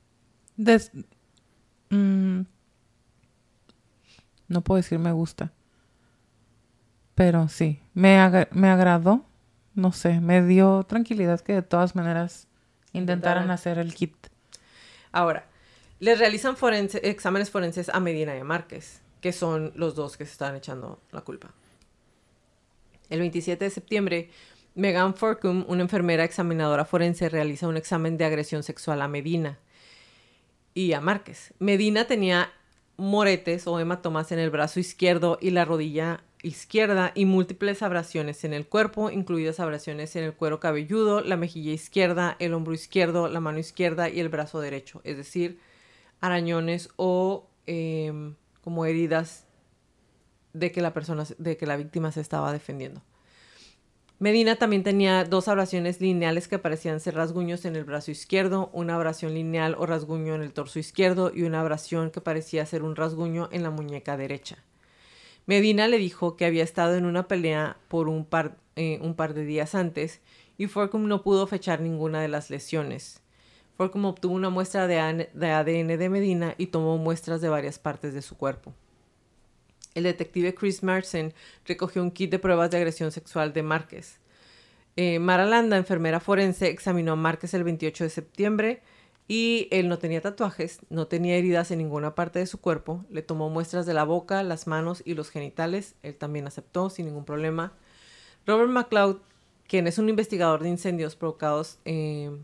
No puedo decir me gusta, pero sí, me agradó, no sé, me dio tranquilidad que de todas maneras intentaran hacer el kit. Ahora, les realizan exámenes forenses a Medina y a Márquez, que son los dos que se están echando la culpa. El 27 de septiembre, Megan Forcum, una enfermera examinadora forense, realiza un examen de agresión sexual a Medina y a Márquez. Medina tenía moretes o hematomas en el brazo izquierdo y la rodilla izquierda y múltiples abrasiones en el cuerpo, incluidas abrasiones en el cuero cabelludo, la mejilla izquierda, el hombro izquierdo, la mano izquierda y el brazo derecho. Es decir, arañones o como heridas de que la víctima se estaba defendiendo. Medina también tenía 2 abrasiones lineales que parecían ser rasguños en el brazo izquierdo, una abrasión lineal o rasguño en el torso izquierdo y una abrasión que parecía ser un rasguño en la muñeca derecha. Medina le dijo que había estado en una pelea por un par de días antes y Forcum no pudo fechar ninguna de las lesiones. Forcum obtuvo una muestra de ADN de Medina y tomó muestras de varias partes de su cuerpo. El detective Chris Marsden recogió un kit de pruebas de agresión sexual de Márquez. Mara Landa, enfermera forense, examinó a Márquez el 28 de septiembre y él no tenía tatuajes, no tenía heridas en ninguna parte de su cuerpo. Le tomó muestras de la boca, las manos y los genitales. Él también aceptó sin ningún problema. Robert McLeod, quien es un investigador de incendios provocados de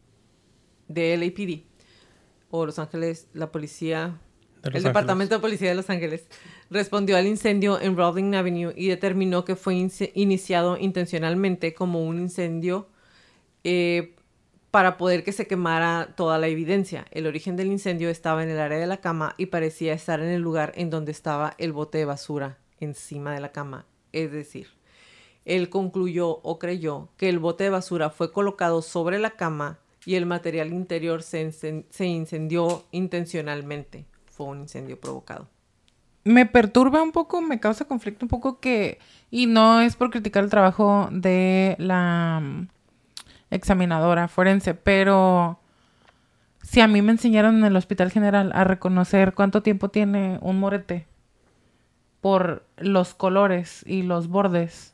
LAPD, o Los Ángeles, la policía... El Departamento de Policía de Los Ángeles respondió al incendio en Rawling Avenue y determinó que fue iniciado intencionalmente como un incendio para poder que se quemara toda la evidencia. El origen del incendio estaba en el área de la cama y parecía estar en el lugar en donde estaba el bote de basura encima de la cama. Es decir, él concluyó o creyó que el bote de basura fue colocado sobre la cama y el material interior se incendió intencionalmente. Fue un incendio provocado. Me perturba un poco, me causa conflicto un poco y no es por criticar el trabajo de la examinadora forense, pero si a mí me enseñaron en el Hospital General a reconocer cuánto tiempo tiene un morete por los colores y los bordes,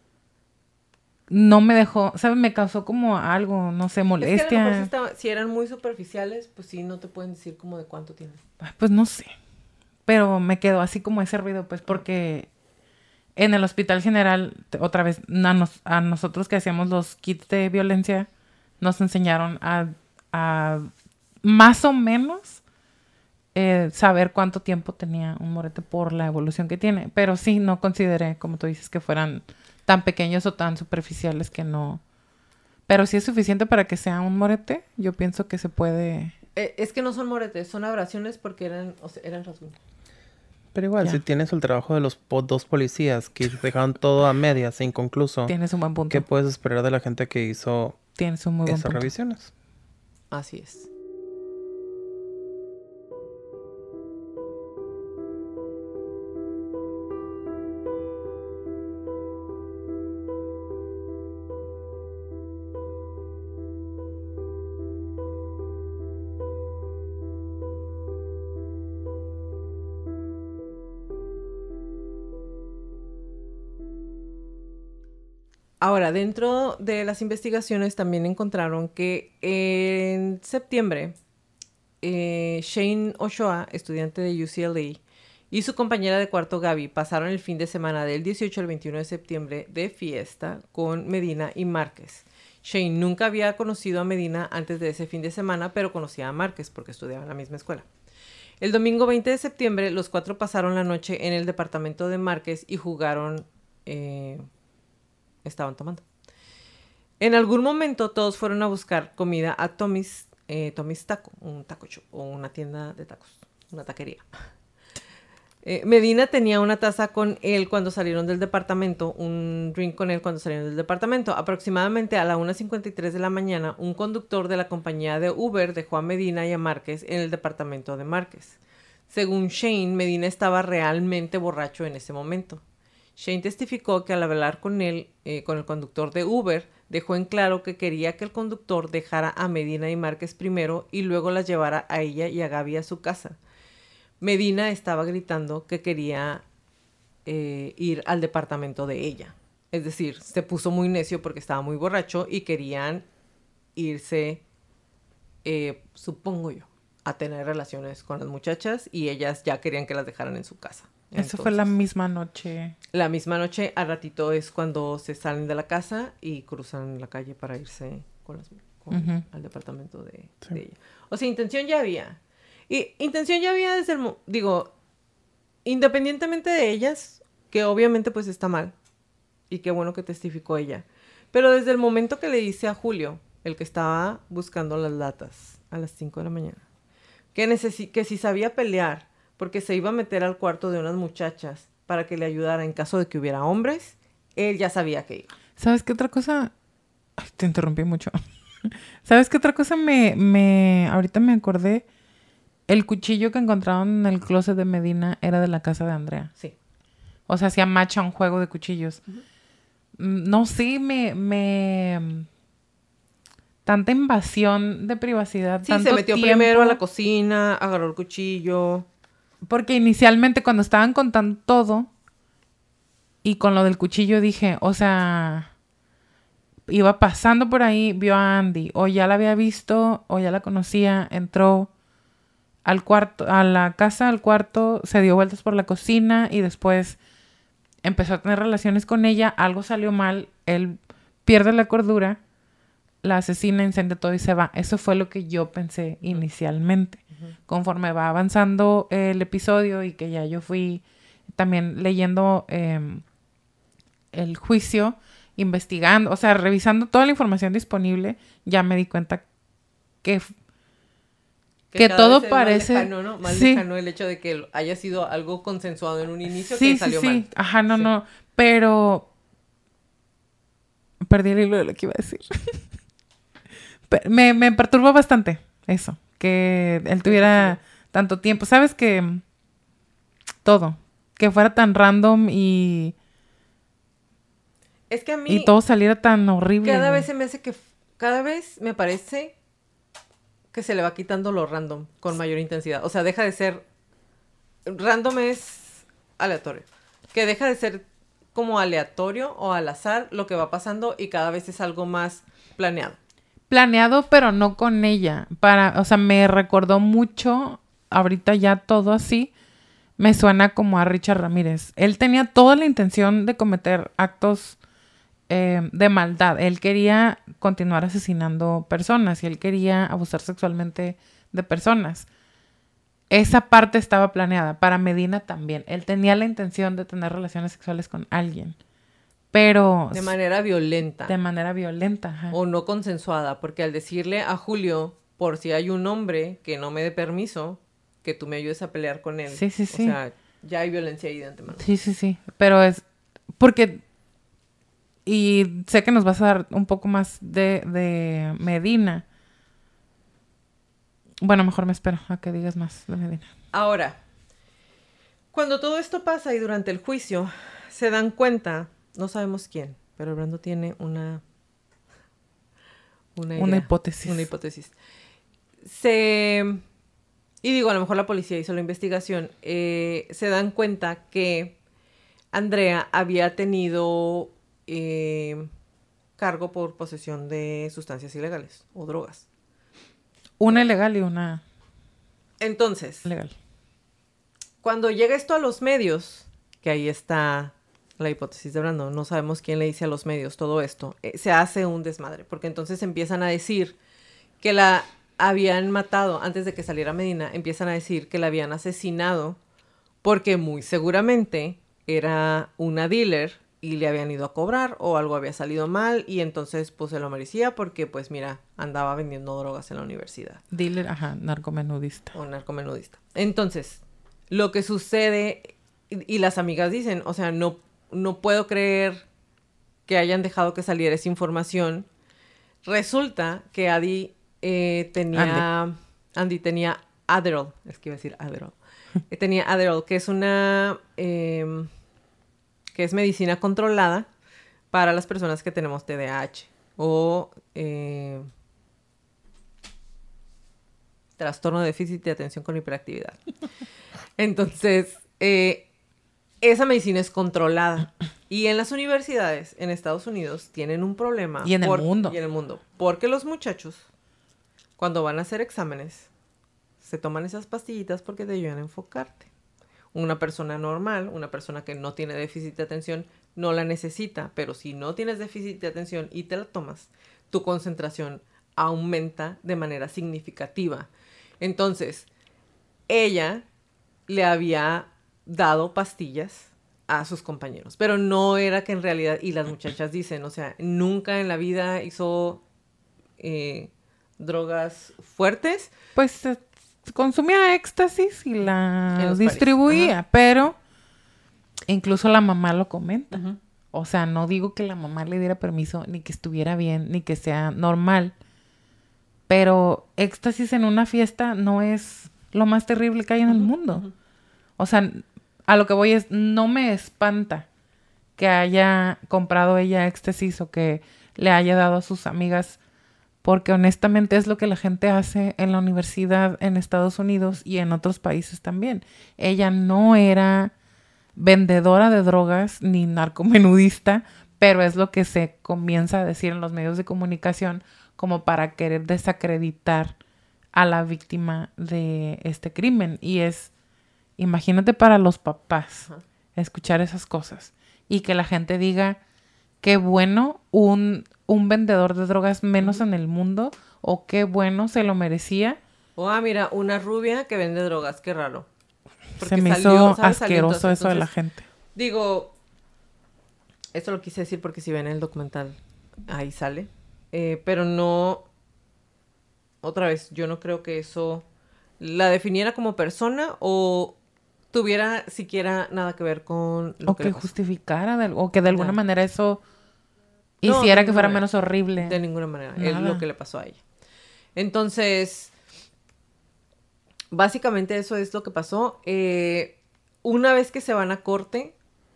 no me dejó, ¿sabes? Me causó como algo, no sé, molestia. Es que a lo mejor si eran muy superficiales, pues sí, no te pueden decir como de cuánto tiene. Pues no sé, pero me quedó así como ese ruido, pues porque en el Hospital General, otra vez, a nosotros que hacíamos los kits de violencia, nos enseñaron a más o menos saber cuánto tiempo tenía un morete por la evolución que tiene. Pero sí, no consideré, como tú dices, que fueran tan pequeños o tan superficiales que no. Pero si es suficiente para que sea un morete, yo pienso que se puede... Es que no son moretes, son abrasiones porque eran rasguños. Pero igual, si tienes el trabajo de los 2 policías que dejaron todo a medias e inconcluso... Tienes un buen punto. ¿Qué puedes esperar de la gente que hizo esas revisiones? Así es. Ahora, dentro de las investigaciones también encontraron que en septiembre Shane Ochoa, estudiante de UCLA, y su compañera de cuarto Gaby pasaron el fin de semana del 18 al 21 de septiembre de fiesta con Medina y Márquez. Shane nunca había conocido a Medina antes de ese fin de semana, pero conocía a Márquez porque estudiaban en la misma escuela. El domingo 20 de septiembre, los 4 pasaron la noche en el departamento de Márquez y jugaron... estaban tomando. En algún momento todos fueron a buscar comida a Tommy's Taco, un taco shop o una tienda de tacos, una taquería. Medina tenía una taza con él cuando salieron del departamento, un drink con él cuando salieron del departamento. Aproximadamente a la 1:53 de la mañana, un conductor de la compañía de Uber dejó a Medina y a Márquez en el departamento de Márquez. Según Shane, Medina estaba realmente borracho en ese momento. Shane testificó que al hablar con él, con el conductor de Uber, dejó en claro que quería que el conductor dejara a Medina y Márquez primero y luego las llevara a ella y a Gaby a su casa. Medina estaba gritando que quería ir al departamento de ella. Es decir, se puso muy necio porque estaba muy borracho y querían irse, supongo yo, a tener relaciones con las muchachas y ellas ya querían que las dejaran en su casa. Eso fue la misma noche. La misma noche, al ratito es cuando se salen de la casa y cruzan la calle para irse al departamento de ella. O sea, intención ya había. Y intención ya había desde el... Digo, independientemente de ellas, que obviamente pues está mal. Y qué bueno que testificó ella. Pero desde el momento que le dice a Julio, el que estaba buscando las latas a las 5 de la mañana, que si sabía pelear, porque se iba a meter al cuarto de unas muchachas para que le ayudara en caso de que hubiera hombres, él ya sabía que iba. ¿Sabes qué otra cosa? Ay, te interrumpí mucho. ¿Sabes qué otra cosa ahorita me acordé? El cuchillo que encontraron en el closet de Medina era de la casa de Andrea. Sí. O sea, hacía match a un juego de cuchillos. Uh-huh. No sé, tanta invasión de privacidad. Sí, se metió primero a la cocina, agarró el cuchillo. Porque inicialmente cuando estaban contando todo y con lo del cuchillo dije, o sea, iba pasando por ahí, vio a Andy, o ya la había visto, o ya la conocía, entró al cuarto, a la casa, al cuarto, se dio vueltas por la cocina y después empezó a tener relaciones con ella, algo salió mal, él pierde la cordura, la asesina, incendia todo y se va. Eso fue lo que yo pensé inicialmente. Uh-huh. Conforme va avanzando el episodio y que ya yo fui también leyendo el juicio, investigando, o sea, revisando toda la información disponible, ya me di cuenta que todo parece... Más lejano, ¿no? Más lejano el hecho de que haya sido algo consensuado en un inicio que salió mal. Ajá, no. Pero... Perdí el hilo de lo que iba a decir. Me perturbó bastante eso. Que él tuviera tanto tiempo. ¿Sabes que todo? Que fuera tan random y... Es que a mí... Y todo saliera tan horrible. Cada vez se me hace que... Cada vez me parece que se le va quitando lo random con mayor intensidad. O sea, deja de ser... Random es aleatorio. Que deja de ser como aleatorio o al azar lo que va pasando y cada vez es algo más planeado. Planeado, pero no con ella. O sea, me recordó mucho, ahorita ya todo así, me suena como a Richard Ramírez. Él tenía toda la intención de cometer actos de maldad. Él quería continuar asesinando personas y él quería abusar sexualmente de personas. Esa parte estaba planeada. Para Medina también. Él tenía la intención de tener relaciones sexuales con alguien. Pero... De manera violenta. De manera violenta, ajá. O no consensuada. Porque al decirle a Julio, por si hay un hombre que no me dé permiso, que tú me ayudes a pelear con él. Sí. O sea, ya hay violencia ahí de antemano. Sí. Pero es... Porque... Y sé que nos vas a dar un poco más de Medina. Bueno, mejor me espero a que digas más de Medina. Ahora, cuando todo esto pasa y durante el juicio se dan cuenta, no sabemos quién, pero Brando tiene una hipótesis. Una hipótesis. Y digo, a lo mejor la policía hizo la investigación. Se dan cuenta que Andrea había tenido cargo por posesión de sustancias ilegales o drogas. Una ilegal y una... Entonces, legal. Cuando llega esto a los medios, que ahí está la hipótesis de Brando, no sabemos quién le dice a los medios todo esto, se hace un desmadre, porque entonces empiezan a decir que la habían matado, antes de que saliera Medina, empiezan a decir que la habían asesinado porque muy seguramente era una dealer y le habían ido a cobrar o algo había salido mal y entonces pues se lo merecía porque pues mira, andaba vendiendo drogas en la universidad. Dealer, narcomenudista. O narcomenudista. Entonces, lo que sucede, y las amigas dicen, o sea, no puedo creer que hayan dejado que saliera esa información. Resulta que Andy tenía Adderall, es que iba a decir Adderall. Tenía Adderall, que es que es medicina controlada para las personas que tenemos TDAH o trastorno de déficit de atención con hiperactividad. Entonces, esa medicina es controlada. Y en las universidades en Estados Unidos tienen un problema. Y en el mundo. Y en el mundo. Porque los muchachos, cuando van a hacer exámenes, se toman esas pastillitas porque te ayudan a enfocarte. Una persona normal, una persona que no tiene déficit de atención, no la necesita. Pero si no tienes déficit de atención y te la tomas, tu concentración aumenta de manera significativa. Entonces, ella le había dado pastillas a sus compañeros, pero no era que en realidad, y las muchachas dicen, o sea, nunca en la vida hizo drogas fuertes. Pues consumía éxtasis y la distribuía, pero incluso la mamá lo comenta. Uh-huh. O sea, no digo que la mamá le diera permiso, ni que estuviera bien, ni que sea normal, pero éxtasis en una fiesta no es lo más terrible que hay en el mundo. Uh-huh. O sea, a lo que voy es, no me espanta que haya comprado ella éxtasis o que le haya dado a sus amigas, porque honestamente es lo que la gente hace en la universidad en Estados Unidos y en otros países también. Ella no era vendedora de drogas ni narcomenudista, pero es lo que se comienza a decir en los medios de comunicación como para querer desacreditar a la víctima de este crimen. Y es, imagínate para los papás escuchar esas cosas y que la gente diga, qué bueno un vendedor de drogas menos en el mundo, o qué bueno, se lo merecía. Mira, una rubia que vende drogas, qué raro. Porque se me hizo asqueroso eso de la gente. Digo, esto lo quise decir porque si ven el documental, ahí sale. Pero no, otra vez, yo no creo que eso la definiera como persona o tuviera siquiera nada que ver con lo que le pasó. Justificara, o que de alguna manera eso hiciera que fuera menos horrible. De ninguna manera, es lo que le pasó a ella. Entonces, básicamente eso es lo que pasó. Una vez que se van a corte,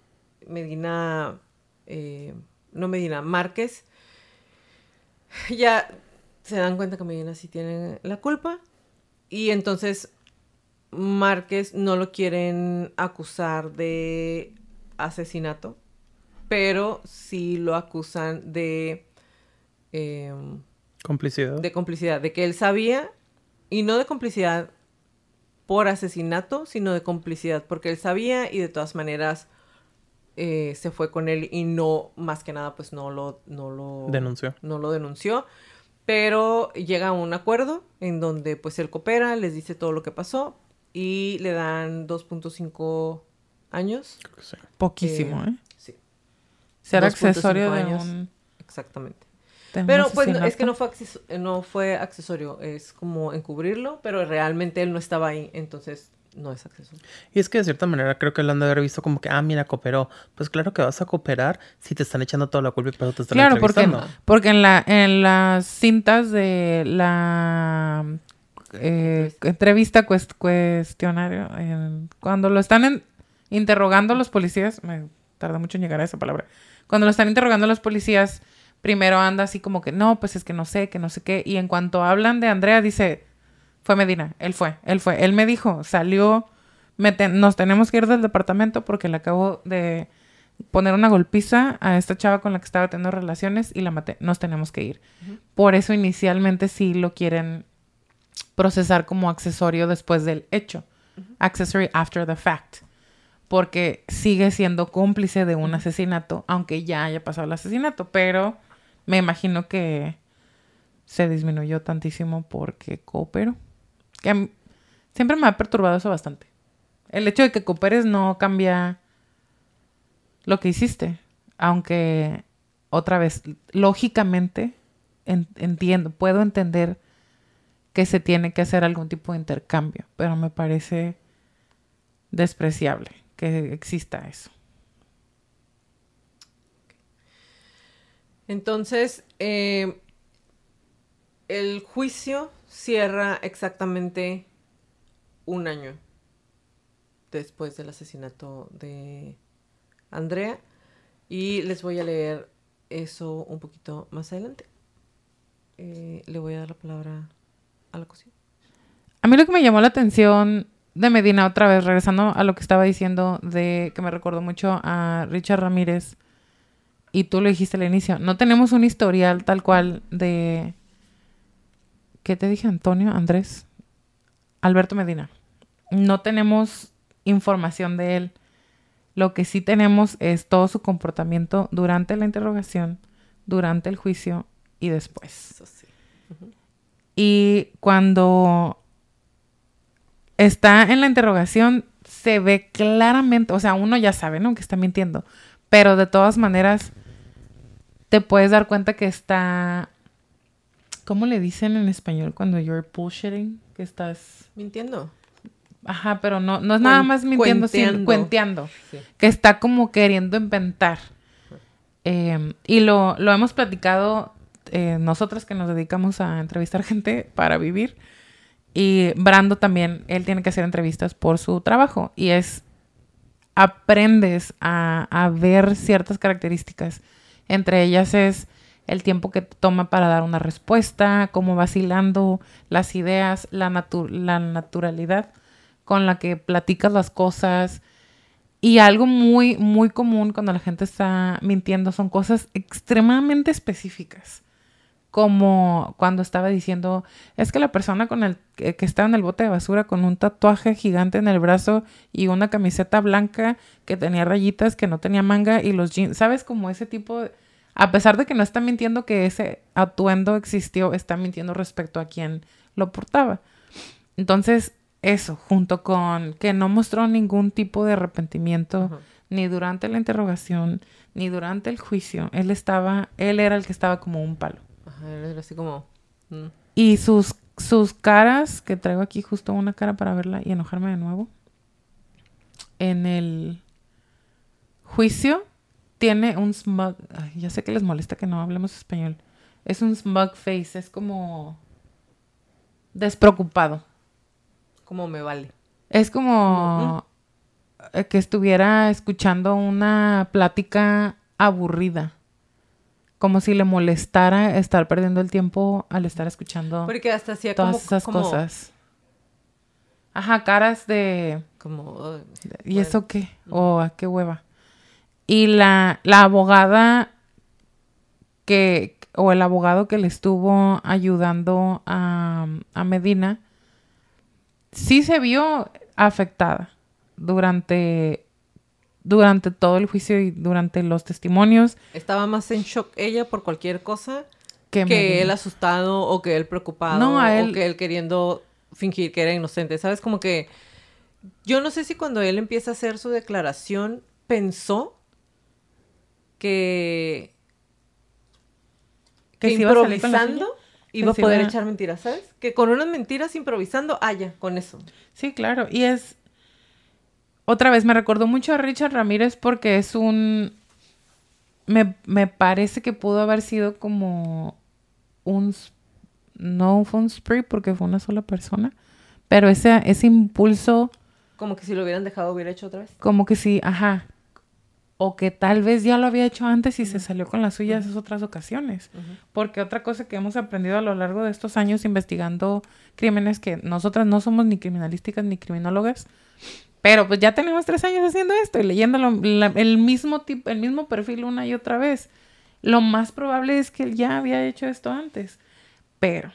Márquez, ya se dan cuenta que Medina sí tiene la culpa. Y entonces Márquez no lo quieren acusar de asesinato, pero sí lo acusan de complicidad. De complicidad, de que él sabía, y no de complicidad por asesinato, sino de complicidad porque él sabía y de todas maneras se fue con él y no, más que nada, pues no lo denunció. No lo denunció, pero llega a un acuerdo en donde pues él coopera, les dice todo lo que pasó y le dan 2.5 años. Creo que sí. Poquísimo, Sí. Ser accesorio de un... Exactamente. Pero pues es que no fue accesorio, es como encubrirlo, pero realmente él no estaba ahí, entonces no es accesorio. Y es que de cierta manera creo que él han de haber visto como que, mira, cooperó. Pues claro que vas a cooperar si te están echando toda la culpa y pero te están entrevistando. Claro, porque en las cintas de la entrevista cuestionario, cuando lo están interrogando los policías, me tarda mucho en llegar a esa palabra, cuando lo están interrogando los policías, primero anda así como que, no, pues es que no sé qué. Y en cuanto hablan de Andrea, dice, fue Medina. Él fue. Él me dijo, salió, nos tenemos que ir del departamento porque le acabo de poner una golpiza a esta chava con la que estaba teniendo relaciones y la maté. Nos tenemos que ir. Uh-huh. Por eso inicialmente sí lo quieren procesar como accesorio después del hecho. Uh-huh. Accessory after the fact. Porque sigue siendo cómplice de un asesinato, aunque ya haya pasado el asesinato. Pero me imagino que se disminuyó tantísimo porque cooperó. Que siempre me ha perturbado eso bastante. El hecho de que cooperes no cambia lo que hiciste. aunque otra vez, lógicamente puedo entender que se tiene que hacer algún tipo de intercambio, pero me parece despreciable que exista eso. Entonces, el juicio cierra exactamente 1 año después del asesinato de Andrea, y les voy a leer eso un poquito más adelante. Le voy a dar la palabra a la cocina. A mí lo que me llamó la atención de Medina, otra vez, regresando a lo que estaba diciendo, de que me recordó mucho a Richard Ramírez, y tú lo dijiste al inicio, no tenemos un historial tal cual de... ¿Qué te dije, Antonio? Andrés. Alberto Medina. No tenemos información de él. Lo que sí tenemos es todo su comportamiento durante la interrogación, durante el juicio y después. Eso sí. Y cuando está en la interrogación, se ve claramente, o sea, uno ya sabe, ¿no?, que está mintiendo. Pero de todas maneras, te puedes dar cuenta que está... ¿Cómo le dicen en español cuando you're bullshitting? Que estás... Mintiendo. Ajá, pero no es nada más mintiendo, sino cuenteando. Sí. Que está como queriendo inventar. Y lo hemos platicado nosotras que nos dedicamos a entrevistar gente para vivir. Y Brando también, él tiene que hacer entrevistas por su trabajo. Y aprendes a ver ciertas características. Entre ellas es el tiempo que toma para dar una respuesta, cómo va hilando las ideas, la naturalidad con la que platicas las cosas. Y algo muy, muy común cuando la gente está mintiendo son cosas extremadamente específicas. Como cuando estaba diciendo, es que la persona con que estaba en el bote de basura con un tatuaje gigante en el brazo y una camiseta blanca que tenía rayitas, que no tenía manga y los jeans, ¿sabes? Como ese tipo de... A pesar de que no está mintiendo que ese atuendo existió, está mintiendo respecto a quien lo portaba. Entonces, eso, junto con que no mostró ningún tipo de arrepentimiento, ni durante la interrogación, ni durante el juicio. Él era el que estaba como un palo. Ajá, era así como... Y sus caras, que traigo aquí justo una cara para verla y enojarme de nuevo. En el juicio tiene un smug... Ay, ya sé que les molesta que no hablemos español. Es un smug face, es como despreocupado. Como me vale. Es como que estuviera escuchando una plática aburrida. Como si le molestara estar perdiendo el tiempo al estar escuchando. Porque hasta hacía todas esas cosas. Ajá, caras de... Como... ¿Y bueno, eso qué? Oh, qué hueva. Y la abogada o el abogado que le estuvo ayudando a Medina, sí se vio afectada durante todo el juicio y durante los testimonios. Estaba más en shock ella por cualquier cosa que él asustado o que él preocupado o que él queriendo fingir que era inocente. ¿Sabes? Como que yo no sé si cuando él empieza a hacer su declaración pensó que improvisando iba a poder echar mentiras, ¿sabes? Que con unas mentiras improvisando, ya, con eso. Sí, claro. Y otra vez, me recordó mucho a Richard Ramírez porque es me parece que pudo haber sido como no fue un spree porque fue una sola persona, pero ese impulso... Como que si lo hubieran dejado, hubiera hecho otra vez. Como que sí, ajá. O que tal vez ya lo había hecho antes y se salió con las suyas esas otras ocasiones. Porque otra cosa que hemos aprendido a lo largo de estos años investigando crímenes, que nosotras no somos ni criminalísticas ni criminólogas, pero pues ya tenemos 3 años haciendo esto y leyendo el mismo perfil una y otra vez. Lo más probable es que él ya había hecho esto antes. Pero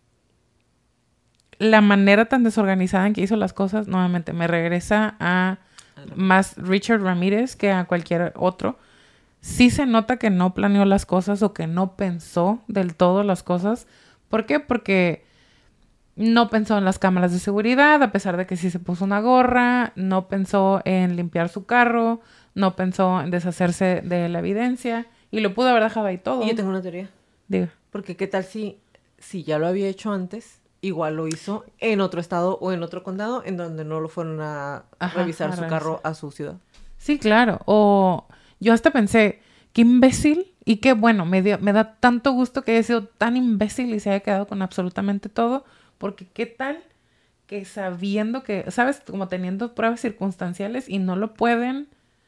la manera tan desorganizada en que hizo las cosas, nuevamente, me regresa a más Richard Ramírez que a cualquier otro. Sí se nota que no planeó las cosas o que no pensó del todo las cosas. ¿Por qué? Porque no pensó en las cámaras de seguridad, a pesar de que sí se puso una gorra. No pensó en limpiar su carro. no pensó en deshacerse de la evidencia y lo pudo haber dejado ahí todo. Y yo tengo una teoría. Diga. Porque qué tal si ya lo había hecho antes, igual lo hizo en otro estado o en otro condado en donde no lo fueron a revisar su carro a su ciudad. Sí, claro. O yo hasta pensé, qué imbécil y qué bueno, me da tanto gusto que haya sido tan imbécil y se haya quedado con absolutamente todo, porque qué tal que sabiendo que, ¿sabes? Como teniendo pruebas circunstanciales y no lo pueden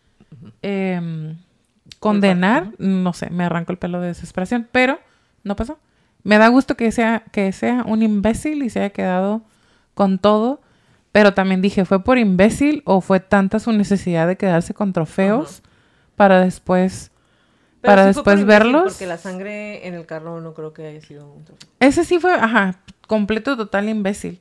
condenar, no sé, me arranco el pelo de desesperación, pero no pasó. Me da gusto que sea un imbécil y se haya quedado con todo, pero también dije, ¿fue por imbécil o fue tanta su necesidad de quedarse con trofeos para después, verlos? Porque la sangre en el carro no creo que haya sido un trofeo. Ese sí fue, completo, total imbécil.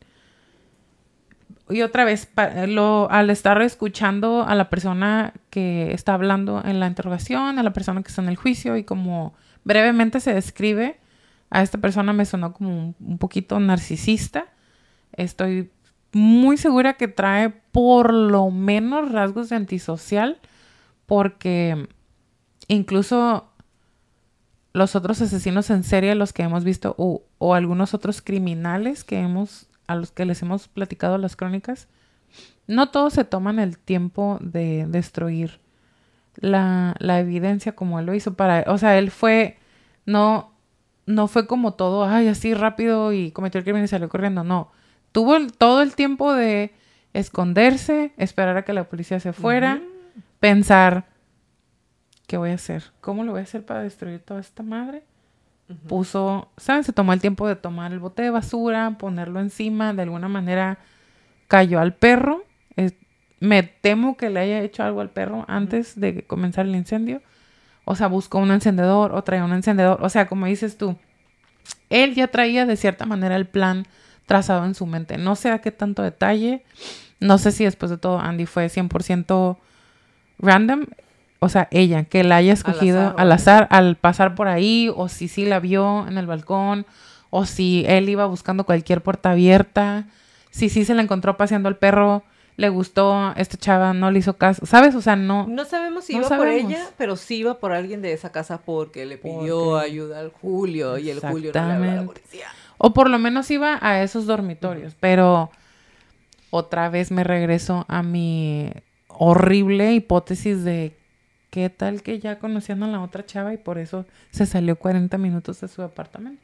Y otra vez, al estar escuchando a la persona que está hablando en la interrogación, a la persona que está en el juicio y como brevemente se describe, a esta persona me sonó como un poquito narcisista. Estoy muy segura que trae por lo menos rasgos de antisocial, porque incluso los otros asesinos en serie, los que hemos visto, o algunos otros criminales a los que les hemos platicado las crónicas, no todos se toman el tiempo de destruir la evidencia como él lo hizo. O sea, él fue, no fue como todo, así rápido y cometió el crimen y salió corriendo. No, tuvo todo el tiempo de esconderse, esperar a que la policía se fuera, pensar, ¿qué voy a hacer? ¿Cómo lo voy a hacer para destruir toda esta madre? ¿Saben? Se tomó el tiempo de tomar el bote de basura, ponerlo encima, de alguna manera cayó al perro. Me temo que le haya hecho algo al perro antes de comenzar el incendio. O sea, buscó un encendedor o traía un encendedor. O sea, como dices tú, él ya traía de cierta manera el plan trazado en su mente. No sé a qué tanto detalle. No sé si después de todo Andy fue 100% random. O sea, ella, que la haya escogido al azar al pasar por ahí, o si sí la vio en el balcón, o si él iba buscando cualquier puerta abierta, si sí se la encontró paseando al perro, le gustó, esta chava no le hizo caso, ¿sabes? O sea, no sabemos si iba por ella, pero sí iba por alguien de esa casa porque le pidió ayuda al Julio y el Julio no le habló a la policía. O por lo menos iba a esos dormitorios, pero otra vez me regreso a mi horrible hipótesis de ¿qué tal que ya conocían a la otra chava y por eso se salió 40 minutos de su apartamento?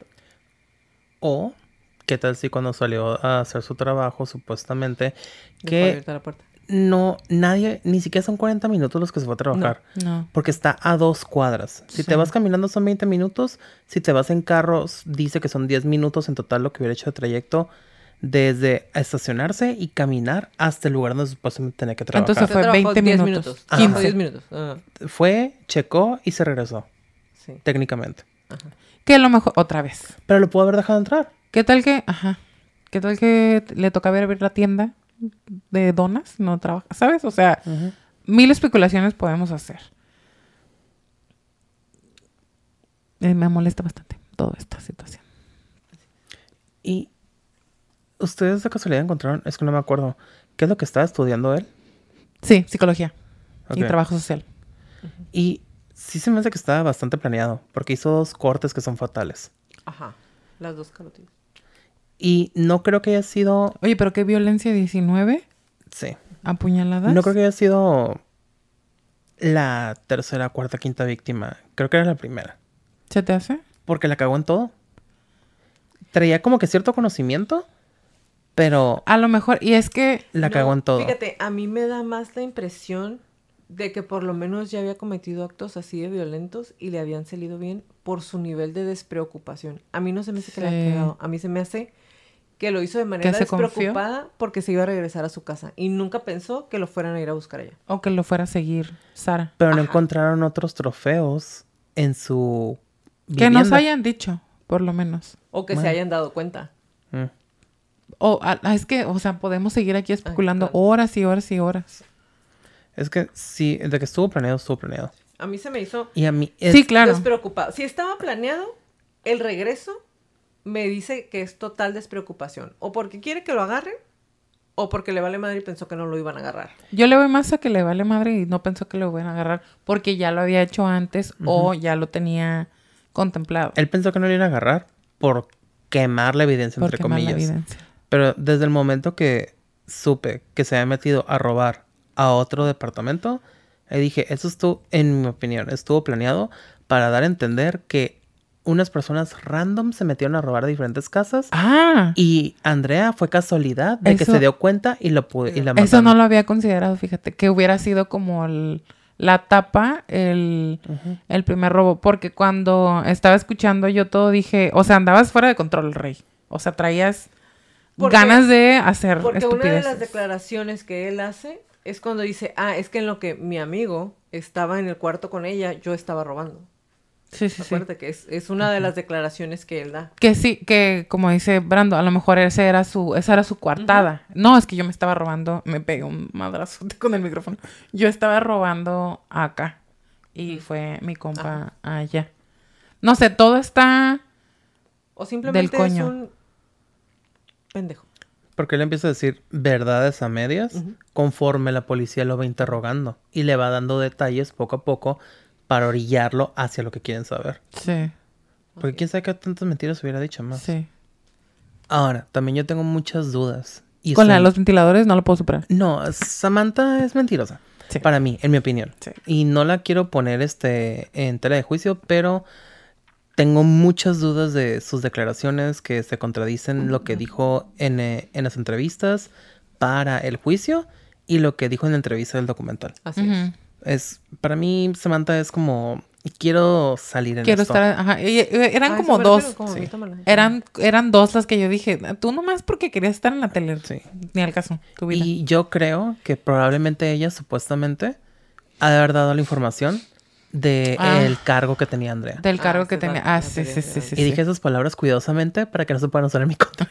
O, ¿qué tal si cuando salió a hacer su trabajo, supuestamente, la puerta? No, nadie, ni siquiera son 40 minutos los que se fue a trabajar. No. Porque está a 2 cuadras. Si te vas caminando son 20 minutos. Si te vas en carros, dice que son 10 minutos en total lo que hubiera hecho de trayecto. Desde estacionarse y caminar hasta el lugar donde supuestamente tenía que trabajar. Entonces fue 20 minutos. 15. 10 minutos. Fue, checó y se regresó. Sí. Técnicamente. Ajá. Que a lo mejor, otra vez. Pero lo pudo haber dejado entrar. ¿Qué tal que le tocaba abrir la tienda de donas? No trabaja, ¿sabes? O sea, mil especulaciones podemos hacer. Me molesta bastante toda esta situación. Y ustedes de casualidad encontraron, es que no me acuerdo, ¿qué es lo que estaba estudiando él? Sí, psicología y trabajo social. Y sí se me hace que estaba bastante planeado, porque hizo 2 cortes que son fatales. Ajá, las 2 carotinas. Y no creo que haya sido... Oye, ¿pero qué violencia? ¿19? Sí. ¿Apuñaladas? No creo que haya sido la 3ª, 4ª, 5ª víctima. Creo que era la primera. ¿Se te hace? Porque la cagó en todo. Traía como que cierto conocimiento, pero... A lo mejor, y es que... La cagó en todo. Fíjate, a mí me da más la impresión de que por lo menos ya había cometido actos así de violentos y le habían salido bien por su nivel de despreocupación. A mí no se me hace que le haya cagado. A mí se me hace que lo hizo de manera despreocupada porque se iba a regresar a su casa. Y nunca pensó que lo fueran a ir a buscar allá. O que lo fuera a seguir Sara. Pero no encontraron otros trofeos en su vivienda. Que nos hayan dicho, por lo menos. O que se hayan dado cuenta. Es que, o sea, podemos seguir aquí especulando horas y horas y horas. Es que sí, de que estuvo planeado, estuvo planeado. A mí se me hizo... Y a mí... Sí, claro. Despreocupado. Si estaba planeado, el regreso me dice que es total despreocupación. O porque quiere que lo agarren, O porque le vale madre y pensó que no lo iban a agarrar. Yo le voy más a que le vale madre y no pensó que lo iban a agarrar porque ya lo había hecho antes o ya lo tenía contemplado. Él pensó que no lo iban a agarrar por quemar la evidencia, Por entre quemar la comillas. evidencia. Pero desde el momento que supe que se había metido a robar a otro departamento, ahí dije, eso estuvo, en mi opinión, estuvo planeado para dar a entender que unas personas random se metieron a robar a diferentes casas. Ah, Y Andrea fue casualidad de que Eso- se dio cuenta y y la eso mataron. no lo había considerado, fíjate, que hubiera sido como la tapa, el primer robo, porque cuando estaba escuchando yo todo dije, o sea, andabas fuera de control, Rey. O sea, traías Porque- ganas de hacer Porque una de estupideces. las declaraciones que él hace es cuando dice, es que en lo que mi amigo estaba en el cuarto con ella, yo estaba robando. Sí, sí, sí. Acuérdate que es una de las declaraciones que él da. Que sí, que como dice Brando, a lo mejor esa era su coartada. No, es que yo me estaba robando, me pegué un madrazo con el micrófono. Yo estaba robando acá y fue mi compa allá. No sé, todo está O simplemente del coño. es un pendejo. Porque él empieza a decir verdades a medias conforme la policía lo va interrogando. Y le va dando detalles poco a poco para orillarlo hacia lo que quieren saber. Sí, Porque quién sabe qué tantas mentiras hubiera dicho más. sí. Ahora, también yo tengo muchas dudas. Y Con la de son- los ventiladores no lo puedo superar. No, Samantha es mentirosa. Sí. Para mí, en mi opinión. Sí. Y no la quiero poner en tela de juicio, pero tengo muchas dudas de sus declaraciones que se contradicen lo que dijo en las entrevistas para el juicio y lo que dijo en la entrevista del documental. Así es. Para mí, Samantha es como, quiero salir en Quiero esto. estar, ajá. Eran A como eso me dos. refiero, como Sí. mítomala. Eran dos las que yo dije, tú nomás porque querías estar en la tele. Sí. Ni al caso, tu vida. Y yo creo que probablemente ella supuestamente ha de haber dado la información de el cargo que tenía Andrea. Del cargo Ah, que sí, tenía. la Sí, sí, sí, sí. Y dije esas palabras cuidadosamente para que no se puedan usar en mi contra.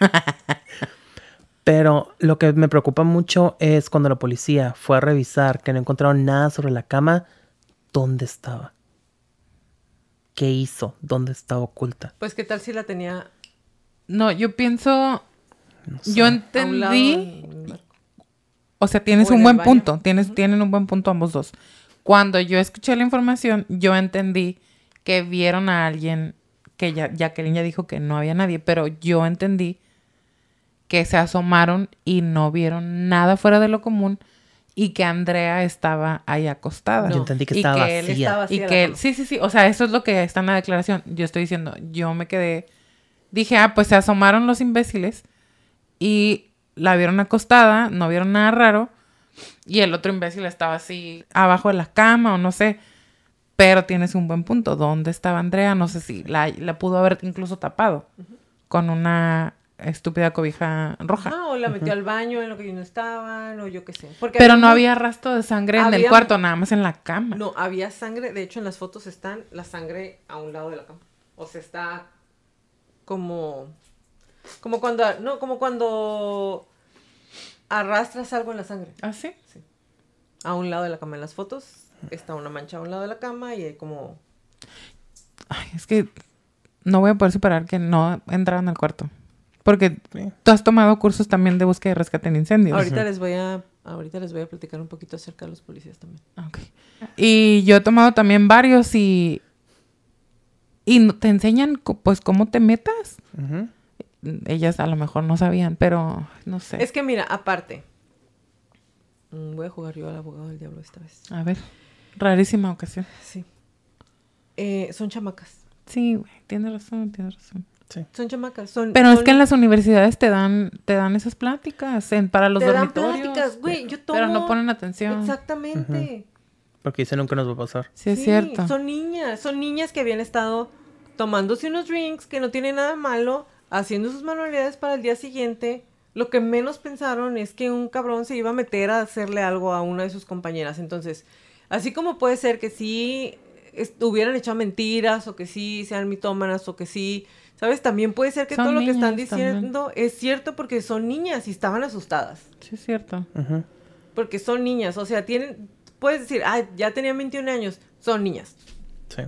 Pero lo que me preocupa mucho es cuando la policía fue a revisar que no encontraron nada sobre la cama, ¿dónde estaba? ¿Qué hizo? ¿Dónde estaba oculta? Pues qué tal si la tenía No, yo pienso, No sé. yo a un lado entendí, en- o sea, tienes o en un el buen baño. punto, tienen un buen punto ambos dos. Cuando yo escuché la información, yo entendí que vieron a alguien, que Jacqueline ya dijo que no había nadie, pero yo entendí que se asomaron y no vieron nada fuera de lo común y que Andrea estaba ahí acostada. Yo entendí que Y estaba que él vacía. estaba Y vacía la que cama. sí, o sea, eso es lo que está en la declaración. Yo estoy diciendo, yo me quedé, dije, pues se asomaron los imbéciles y la vieron acostada, no vieron nada raro y el otro imbécil estaba así abajo de la cama o no sé. Pero tienes un buen punto. ¿Dónde estaba Andrea? No sé si la pudo haber incluso tapado con una estúpida cobija roja. o la metió al baño en lo que no estaban, o yo qué sé. Porque Pero no mu- había rastro de sangre en el había- cuarto, nada más en la cama. No, había sangre. De hecho, en las fotos están la sangre a un lado de la cama. O sea, está como cuando, no, como cuando arrastras algo en la sangre. ¿Ah, sí? A un lado de la cama. En las fotos está una mancha a un lado de la cama y hay como... Ay, es que no voy a poder superar que no entraran al cuarto. Porque Sí. tú has tomado cursos también de búsqueda y rescate en incendios. Ahorita les voy a platicar un poquito acerca de los policías también. Ok. Y yo he tomado también varios y te enseñan pues cómo te metas. Ujú. Ellas a lo mejor no sabían, pero no sé. Es que mira, aparte... voy a jugar yo al abogado del diablo esta vez. A ver, rarísima ocasión. Sí. Son chamacas. Sí, güey, tienes razón. Son chamacas. Son, Pero es son- que en las universidades te dan esas pláticas para los te dan dormitorios. pláticas, güey. Yo tomo... Pero no ponen atención. Exactamente. Porque dice nunca nos va a pasar. Sí, es cierto. Son niñas que habían estado tomándose unos drinks que no tienen nada malo, haciendo sus manualidades para el día siguiente. Lo que menos pensaron es que un cabrón se iba a meter a hacerle algo a una de sus compañeras. Entonces, así como puede ser que sí hubieran echado mentiras, o que sí sean mitómanas, o que sí, ¿sabes? También puede ser que Son todo lo que están niñas también. diciendo es cierto porque son niñas y estaban asustadas. Sí, es cierto. Ujú. Porque son niñas, o sea, puedes decir, ya tenían 21 años, son niñas. Sí.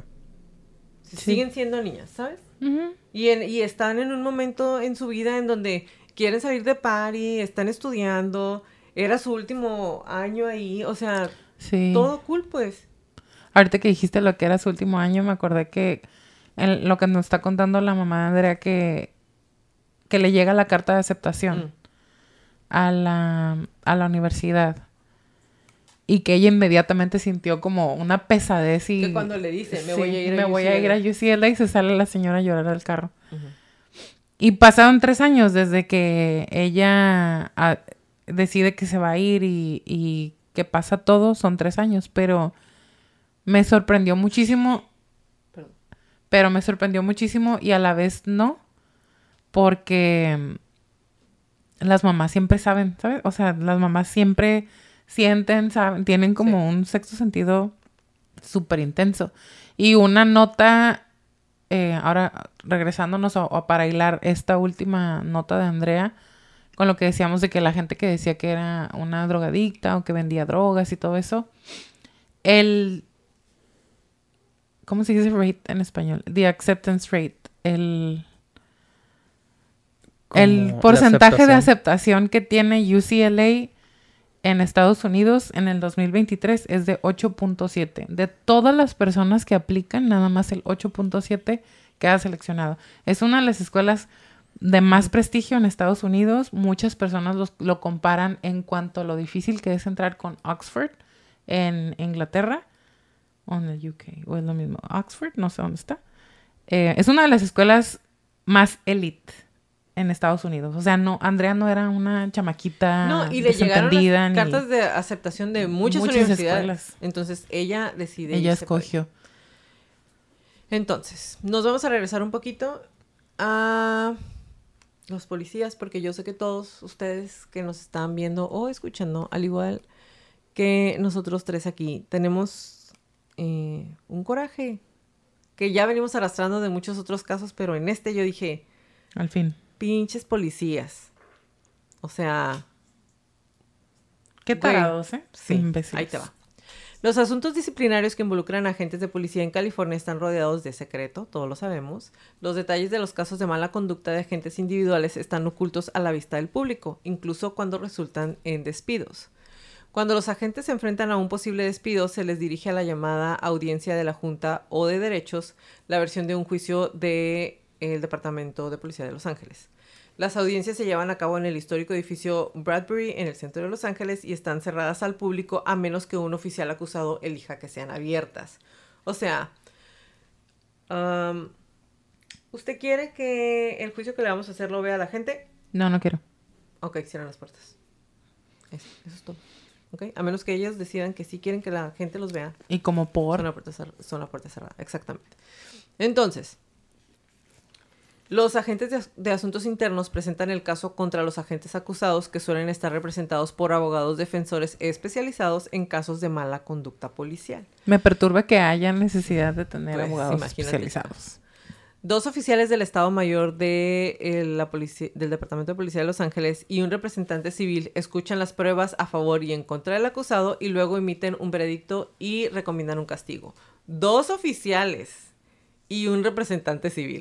Siguen siendo niñas, ¿sabes? Ujú. Y están en un momento en su vida en donde quieren salir de party, están estudiando, era su último año ahí, o sea, Sí. todo cool, pues. Ahorita que dijiste lo que era su último año, me acordé que lo que nos está contando la mamá de Andrea, que le llega la carta de aceptación a la universidad. Y que ella inmediatamente sintió como una pesadez y... Que cuando le dice, me sí, voy a ir a me voy a ir a UCLA. UCLA, y se sale la señora a llorar del carro. Y pasaron 3 años desde que ella decide que se va a ir y que pasa todo. Son 3 años, pero me sorprendió muchísimo. Perdón. Pero me sorprendió muchísimo y a la vez no. Porque las mamás siempre saben, ¿sabes? O sea, las mamás siempre sienten, saben, tienen como un sexto sentido súper intenso. Y una nota, ahora regresándonos para hilar esta última nota de Andrea, con lo que decíamos de que la gente que decía que era una drogadicta o que vendía drogas y todo eso, ¿cómo se dice rate en español? The acceptance rate, el porcentaje de aceptación que tiene UCLA en Estados Unidos en el 2023 es de 8.7. De todas las personas que aplican, nada más el 8.7 queda seleccionado. Es una de las escuelas de más prestigio en Estados Unidos. Muchas personas lo comparan en cuanto a lo difícil que es entrar con Oxford en Inglaterra o en el UK. O es lo mismo. Oxford, no sé dónde está. Es una de las escuelas más elite en Estados Unidos. O sea, no, Andrea no era una chamaquita No, y le llegaron las ni cartas de aceptación de muchas universidades. Escuelas. Entonces, ella decide. Ella escogió. Entonces, nos vamos a regresar un poquito a los policías, porque yo sé que todos ustedes que nos están viendo o escuchando, al igual que nosotros tres aquí, tenemos un coraje que ya venimos arrastrando de muchos otros casos, pero en este yo dije... Al fin. Pinches policías. O sea... Qué tarados, ¿eh? Sí, imbéciles. Ahí te va. Los asuntos disciplinarios que involucran a agentes de policía en California están rodeados de secreto, todos lo sabemos. Los detalles de los casos de mala conducta de agentes individuales están ocultos a la vista del público, incluso cuando resultan en despidos. Cuando los agentes se enfrentan a un posible despido, se les dirige a la llamada audiencia de la Junta o de Derechos, la versión de un juicio del Departamento de Policía de Los Ángeles. Las audiencias se llevan a cabo en el histórico edificio Bradbury en el centro de Los Ángeles y están cerradas al público a menos que un oficial acusado elija que sean abiertas. O sea, ¿usted quiere que el juicio que le vamos a hacer lo vea la gente? No, no quiero. Ok, cierran las puertas. Eso es todo. Okay. A menos que ellos decidan que sí quieren que la gente los vea. Y como por... Son la puerta cerrada, exactamente. Entonces, los agentes de asuntos internos presentan el caso contra los agentes acusados, que suelen estar representados por abogados defensores especializados en casos de mala conducta policial. Me perturba que haya necesidad de tener abogados especializados. 2 oficiales del Estado Mayor del Departamento de Policía de Los Ángeles y un representante civil escuchan las pruebas a favor y en contra del acusado y luego emiten un veredicto y recomiendan un castigo. 2 oficiales y un representante civil.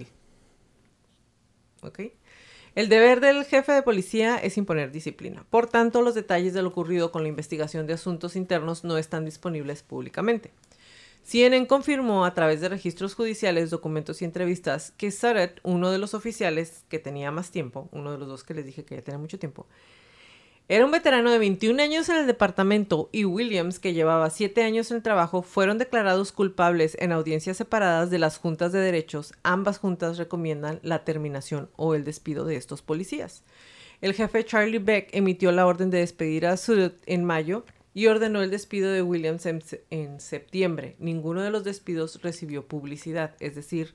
¿Ok? El deber del jefe de policía es imponer disciplina. Por tanto, los detalles de lo ocurrido con la investigación de asuntos internos no están disponibles públicamente. CNN confirmó a través de registros judiciales, documentos y entrevistas que Surratt, uno de los oficiales que tenía más tiempo, uno de los 2 que les dije que ya tenía mucho tiempo, era un veterano de 21 años en el departamento y Williams, que llevaba 7 años en el trabajo, fueron declarados culpables en audiencias separadas de las juntas de derechos. Ambas juntas recomiendan la terminación o el despido de estos policías. El jefe Charlie Beck emitió la orden de despedir a Surratt en mayo y ordenó el despido de Williams en septiembre. Ninguno de los despidos recibió publicidad, es decir,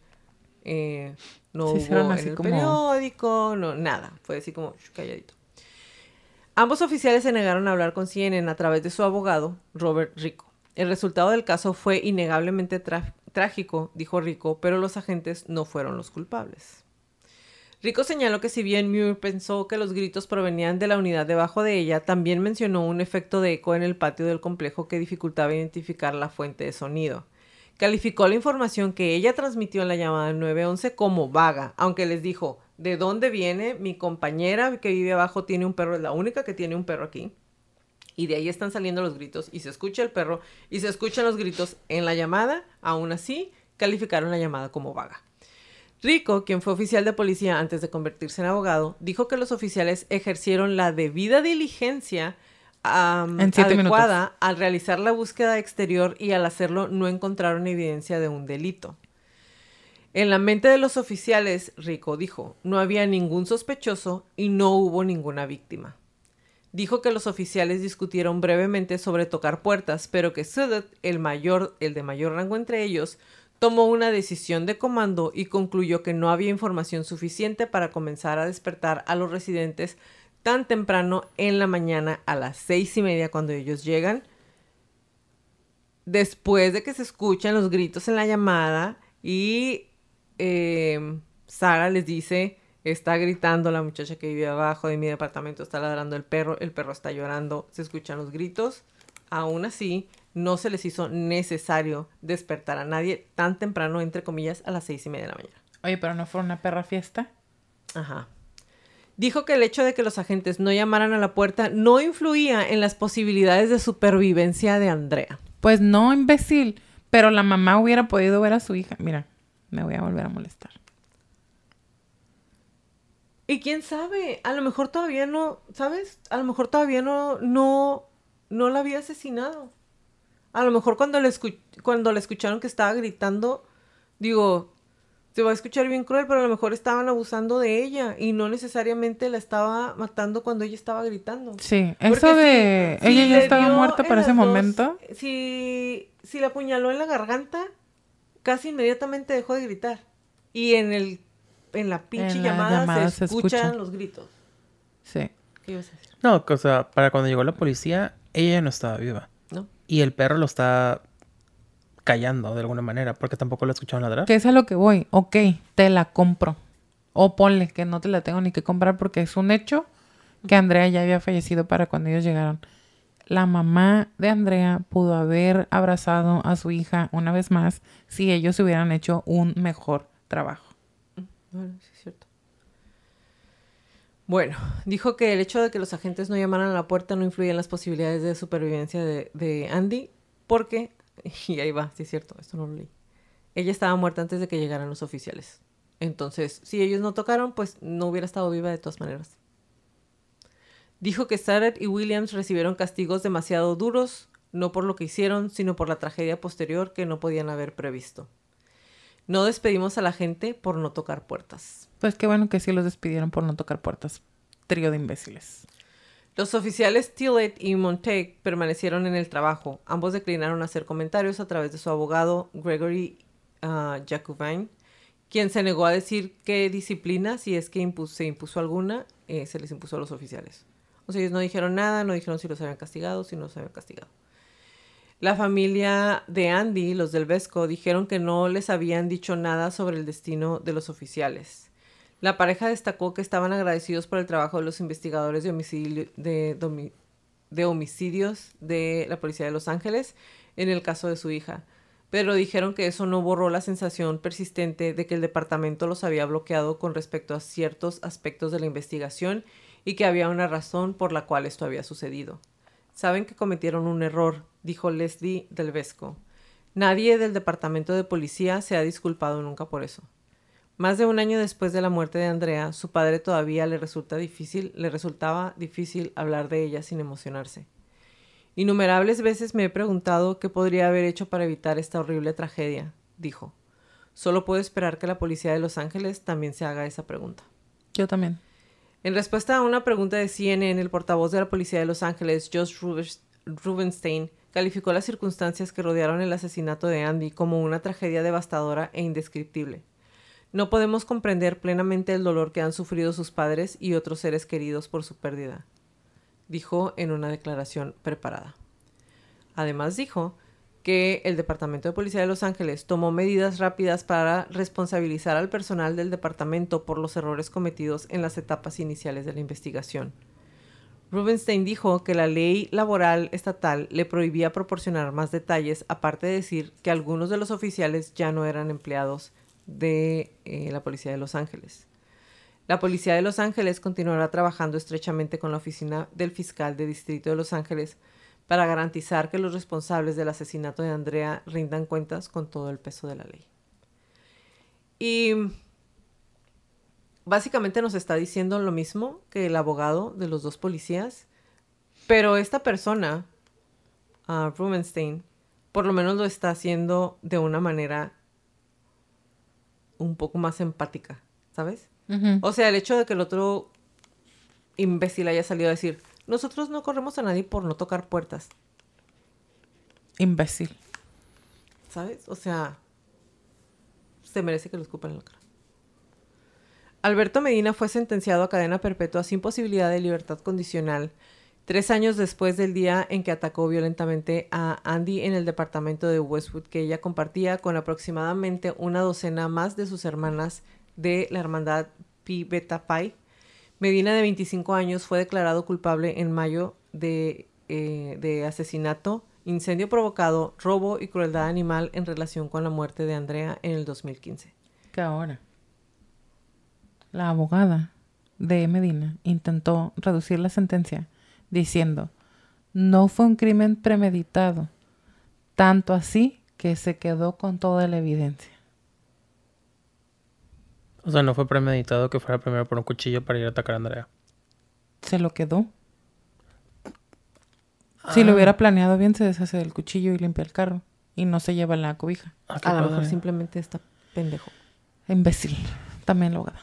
no hubo en el periódico, no, nada. Fue así como calladito. Ambos oficiales se negaron a hablar con CNN a través de su abogado, Robert Rico. El resultado del caso fue innegablemente trágico, dijo Rico, pero los agentes no fueron los culpables. Rico señaló que si bien Muir pensó que los gritos provenían de la unidad debajo de ella, también mencionó un efecto de eco en el patio del complejo que dificultaba identificar la fuente de sonido. Calificó la información que ella transmitió en la llamada 911 como vaga, aunque les dijo, ¿de dónde viene? Mi compañera que vive abajo tiene un perro, es la única que tiene un perro aquí. Y de ahí están saliendo los gritos y se escucha el perro y se escuchan los gritos en la llamada. Aún así, calificaron la llamada como vaga. Rico, quien fue oficial de policía antes de convertirse en abogado, dijo que los oficiales ejercieron la debida diligencia En 7 adecuada minutos. al realizar la búsqueda exterior y al hacerlo no encontraron evidencia de un delito. En la mente de los oficiales, Rico dijo, no había ningún sospechoso y no hubo ninguna víctima. Dijo que los oficiales discutieron brevemente sobre tocar puertas, pero que Sudduth, el de mayor rango entre ellos, tomó una decisión de comando y concluyó que no había información suficiente para comenzar a despertar a los residentes tan temprano en la mañana a las 6:30 cuando ellos llegan. Después de que se escuchan los gritos en la llamada y Sara les dice, está gritando la muchacha que vive abajo de mi departamento, está ladrando el perro está llorando, se escuchan los gritos. Aún así, no se les hizo necesario despertar a nadie tan temprano, entre comillas, a las 6:30 de la mañana. Oye, pero no fue una perra fiesta. Ajá. Dijo que el hecho de que los agentes no llamaran a la puerta no influía en las posibilidades de supervivencia de Andrea. Pues no, imbécil. Pero la mamá hubiera podido ver a su hija. Mira, me voy a volver a molestar. Y quién sabe, a lo mejor todavía no, ¿sabes? A lo mejor todavía no la había asesinado. A lo mejor cuando le escucharon que estaba gritando, digo, se va a escuchar bien cruel, pero a lo mejor estaban abusando de ella y no necesariamente la estaba matando cuando ella estaba gritando. Sí, Porque eso de si ella ya le estaba dio muerta en para las ese dos, momento. Si la apuñaló en la garganta, casi inmediatamente dejó de gritar. Y en la pinche En la llamada llamada se se escucha. escuchan los gritos. Sí. ¿Qué ibas a decir? No, o sea, para cuando llegó la policía, ella ya no estaba viva. ¿No? Y el perro lo está callando de alguna manera, porque tampoco lo escucharon ladrar. ¿Qué es a lo que voy? Ok, te la compro. O ponle que no te la tengo ni que comprar porque es un hecho que Andrea ya había fallecido para cuando ellos llegaron. La mamá de Andrea pudo haber abrazado a su hija una vez más si ellos hubieran hecho un mejor trabajo. Bueno, sí es cierto. Bueno, dijo que el hecho de que los agentes no llamaran a la puerta no influye en las posibilidades de supervivencia de Andy, porque, y ahí va, sí es cierto, esto no lo leí, ella estaba muerta antes de que llegaran los oficiales. Entonces, si ellos no tocaron, pues no hubiera estado viva de todas maneras. Dijo que Sarah y Williams recibieron castigos demasiado duros, no por lo que hicieron, sino por la tragedia posterior que no podían haber previsto. No despedimos a la gente por no tocar puertas. Pues qué bueno que sí los despidieron por no tocar puertas. Trío de imbéciles. Los oficiales Tillett y Montague permanecieron en el trabajo. Ambos declinaron hacer comentarios a través de su abogado Gregory Jacobin, quien se negó a decir qué disciplina, si es que se impuso alguna, se les impuso a los oficiales. O sea, ellos no dijeron nada, no dijeron si los habían castigado, si no los habían castigado. La familia de Andy, los del Vesco, dijeron que no les habían dicho nada sobre el destino de los oficiales. La pareja destacó que estaban agradecidos por el trabajo de los investigadores de homicidios de la policía de Los Ángeles en el caso de su hija, pero dijeron que eso no borró la sensación persistente de que el departamento los había bloqueado con respecto a ciertos aspectos de la investigación y que había una razón por la cual esto había sucedido. Saben que cometieron un error, dijo Leslie del Vesco. Nadie del departamento de policía se ha disculpado nunca por eso. Más de un año después de la muerte de Andrea, su padre todavía le resultaba difícil hablar de ella sin emocionarse. Innumerables veces me he preguntado qué podría haber hecho para evitar esta horrible tragedia, dijo. Solo puedo esperar que la policía de Los Ángeles también se haga esa pregunta. Yo también. En respuesta a una pregunta de CNN, el portavoz de la policía de Los Ángeles, Josh Rubenstein, calificó las circunstancias que rodearon el asesinato de Andy como una tragedia devastadora e indescriptible. No podemos comprender plenamente el dolor que han sufrido sus padres y otros seres queridos por su pérdida, dijo en una declaración preparada. Además dijo que el Departamento de Policía de Los Ángeles tomó medidas rápidas para responsabilizar al personal del departamento por los errores cometidos en las etapas iniciales de la investigación. Rubenstein dijo que la ley laboral estatal le prohibía proporcionar más detalles, aparte de decir que algunos de los oficiales ya no eran empleados de la Policía de Los Ángeles. La policía de Los Ángeles continuará trabajando estrechamente con la oficina del fiscal de distrito de Los Ángeles para garantizar que los responsables del asesinato de Andrea rindan cuentas con todo el peso de la ley. Y básicamente nos está diciendo lo mismo que el abogado de los dos policías, pero esta persona, Rubenstein, por lo menos lo está haciendo de una manera un poco más empática, ¿sabes? Ujú. O sea, el hecho de que el otro imbécil haya salido a decir, nosotros no corremos a nadie por no tocar puertas, Imbécil. ¿sabes? O sea, se merece que lo escupan en la cara. Alberto Medina fue sentenciado a cadena perpetua sin posibilidad de libertad condicional 3 años después del día en que atacó violentamente a Andy en el departamento de Westwood que ella compartía con aproximadamente una docena más de sus hermanas de la hermandad Pi Beta Pi. Medina, de 25 años, fue declarado culpable en mayo de asesinato, incendio provocado, robo y crueldad animal en relación con la muerte de Andrea en el 2015. Que ahora la abogada de Medina intentó reducir la sentencia diciendo, no fue un crimen premeditado, tanto así que se quedó con toda la evidencia. O sea, no fue premeditado que fuera primero por un cuchillo para ir a atacar a Andrea. Se lo quedó. Si lo hubiera planeado bien, se deshace del cuchillo y limpia el carro. Y no se lleva la cobija. Ah, qué A lo mejor padre. simplemente está pendejo. Imbécil. También la abogada.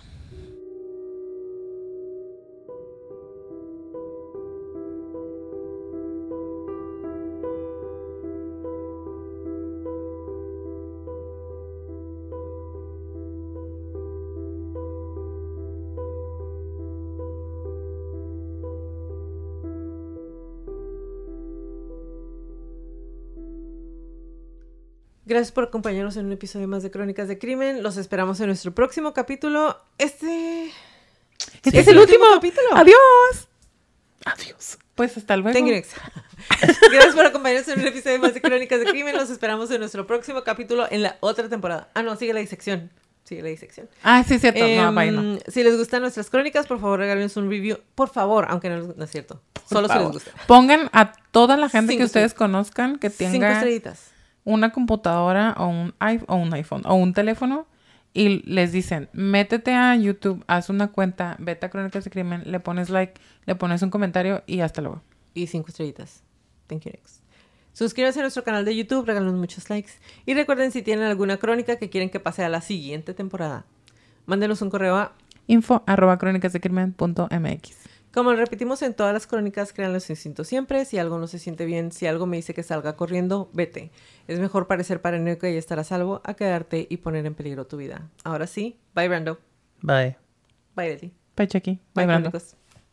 Gracias por acompañarnos en un episodio más de Crónicas de Crimen. Los esperamos en nuestro próximo capítulo. Este es el último capítulo. ¡Adiós! Adiós. Pues hasta luego. Thank you, next. Gracias por acompañarnos en un episodio más de Crónicas de Crimen. Los esperamos en nuestro próximo capítulo en la otra temporada. Ah, no, sigue la disección. Sigue la disección. Ah, sí, es cierto. No, bye, no. Si les gustan nuestras crónicas, por favor, regálenos un review. Por favor, aunque no es cierto. Solo si les gusta. Pongan a toda la gente 5 que ustedes conozcan que 5 tenga estrellitas. una computadora o un iPhone o un teléfono y les dicen, métete a YouTube, haz una cuenta, vete a Crónicas de Crimen, le pones like, le pones un comentario y hasta luego. Y 5 estrellitas. Thank you, next. Suscríbanse a nuestro canal de YouTube, regálenos muchos likes. Y recuerden, si tienen alguna crónica que quieren que pase a la siguiente temporada, mándenos un correo a info@cronicasdecrimen.mx. Como repetimos en todas las crónicas, créanlo su instinto siempre. Si algo no se siente bien, si algo me dice que salga corriendo, vete. Es mejor parecer paranoico y estar a salvo a quedarte y poner en peligro tu vida. Ahora sí, bye Brando. Bye. Bye Leti. Bye, Chucky. Bye, Bye Brando. crónicos.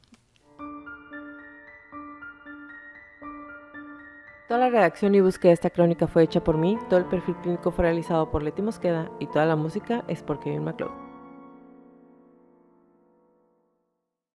Toda la redacción y búsqueda de esta crónica fue hecha por mí, todo el perfil clínico fue realizado por Leti Mosqueda y toda la música es por Kevin MacLeod.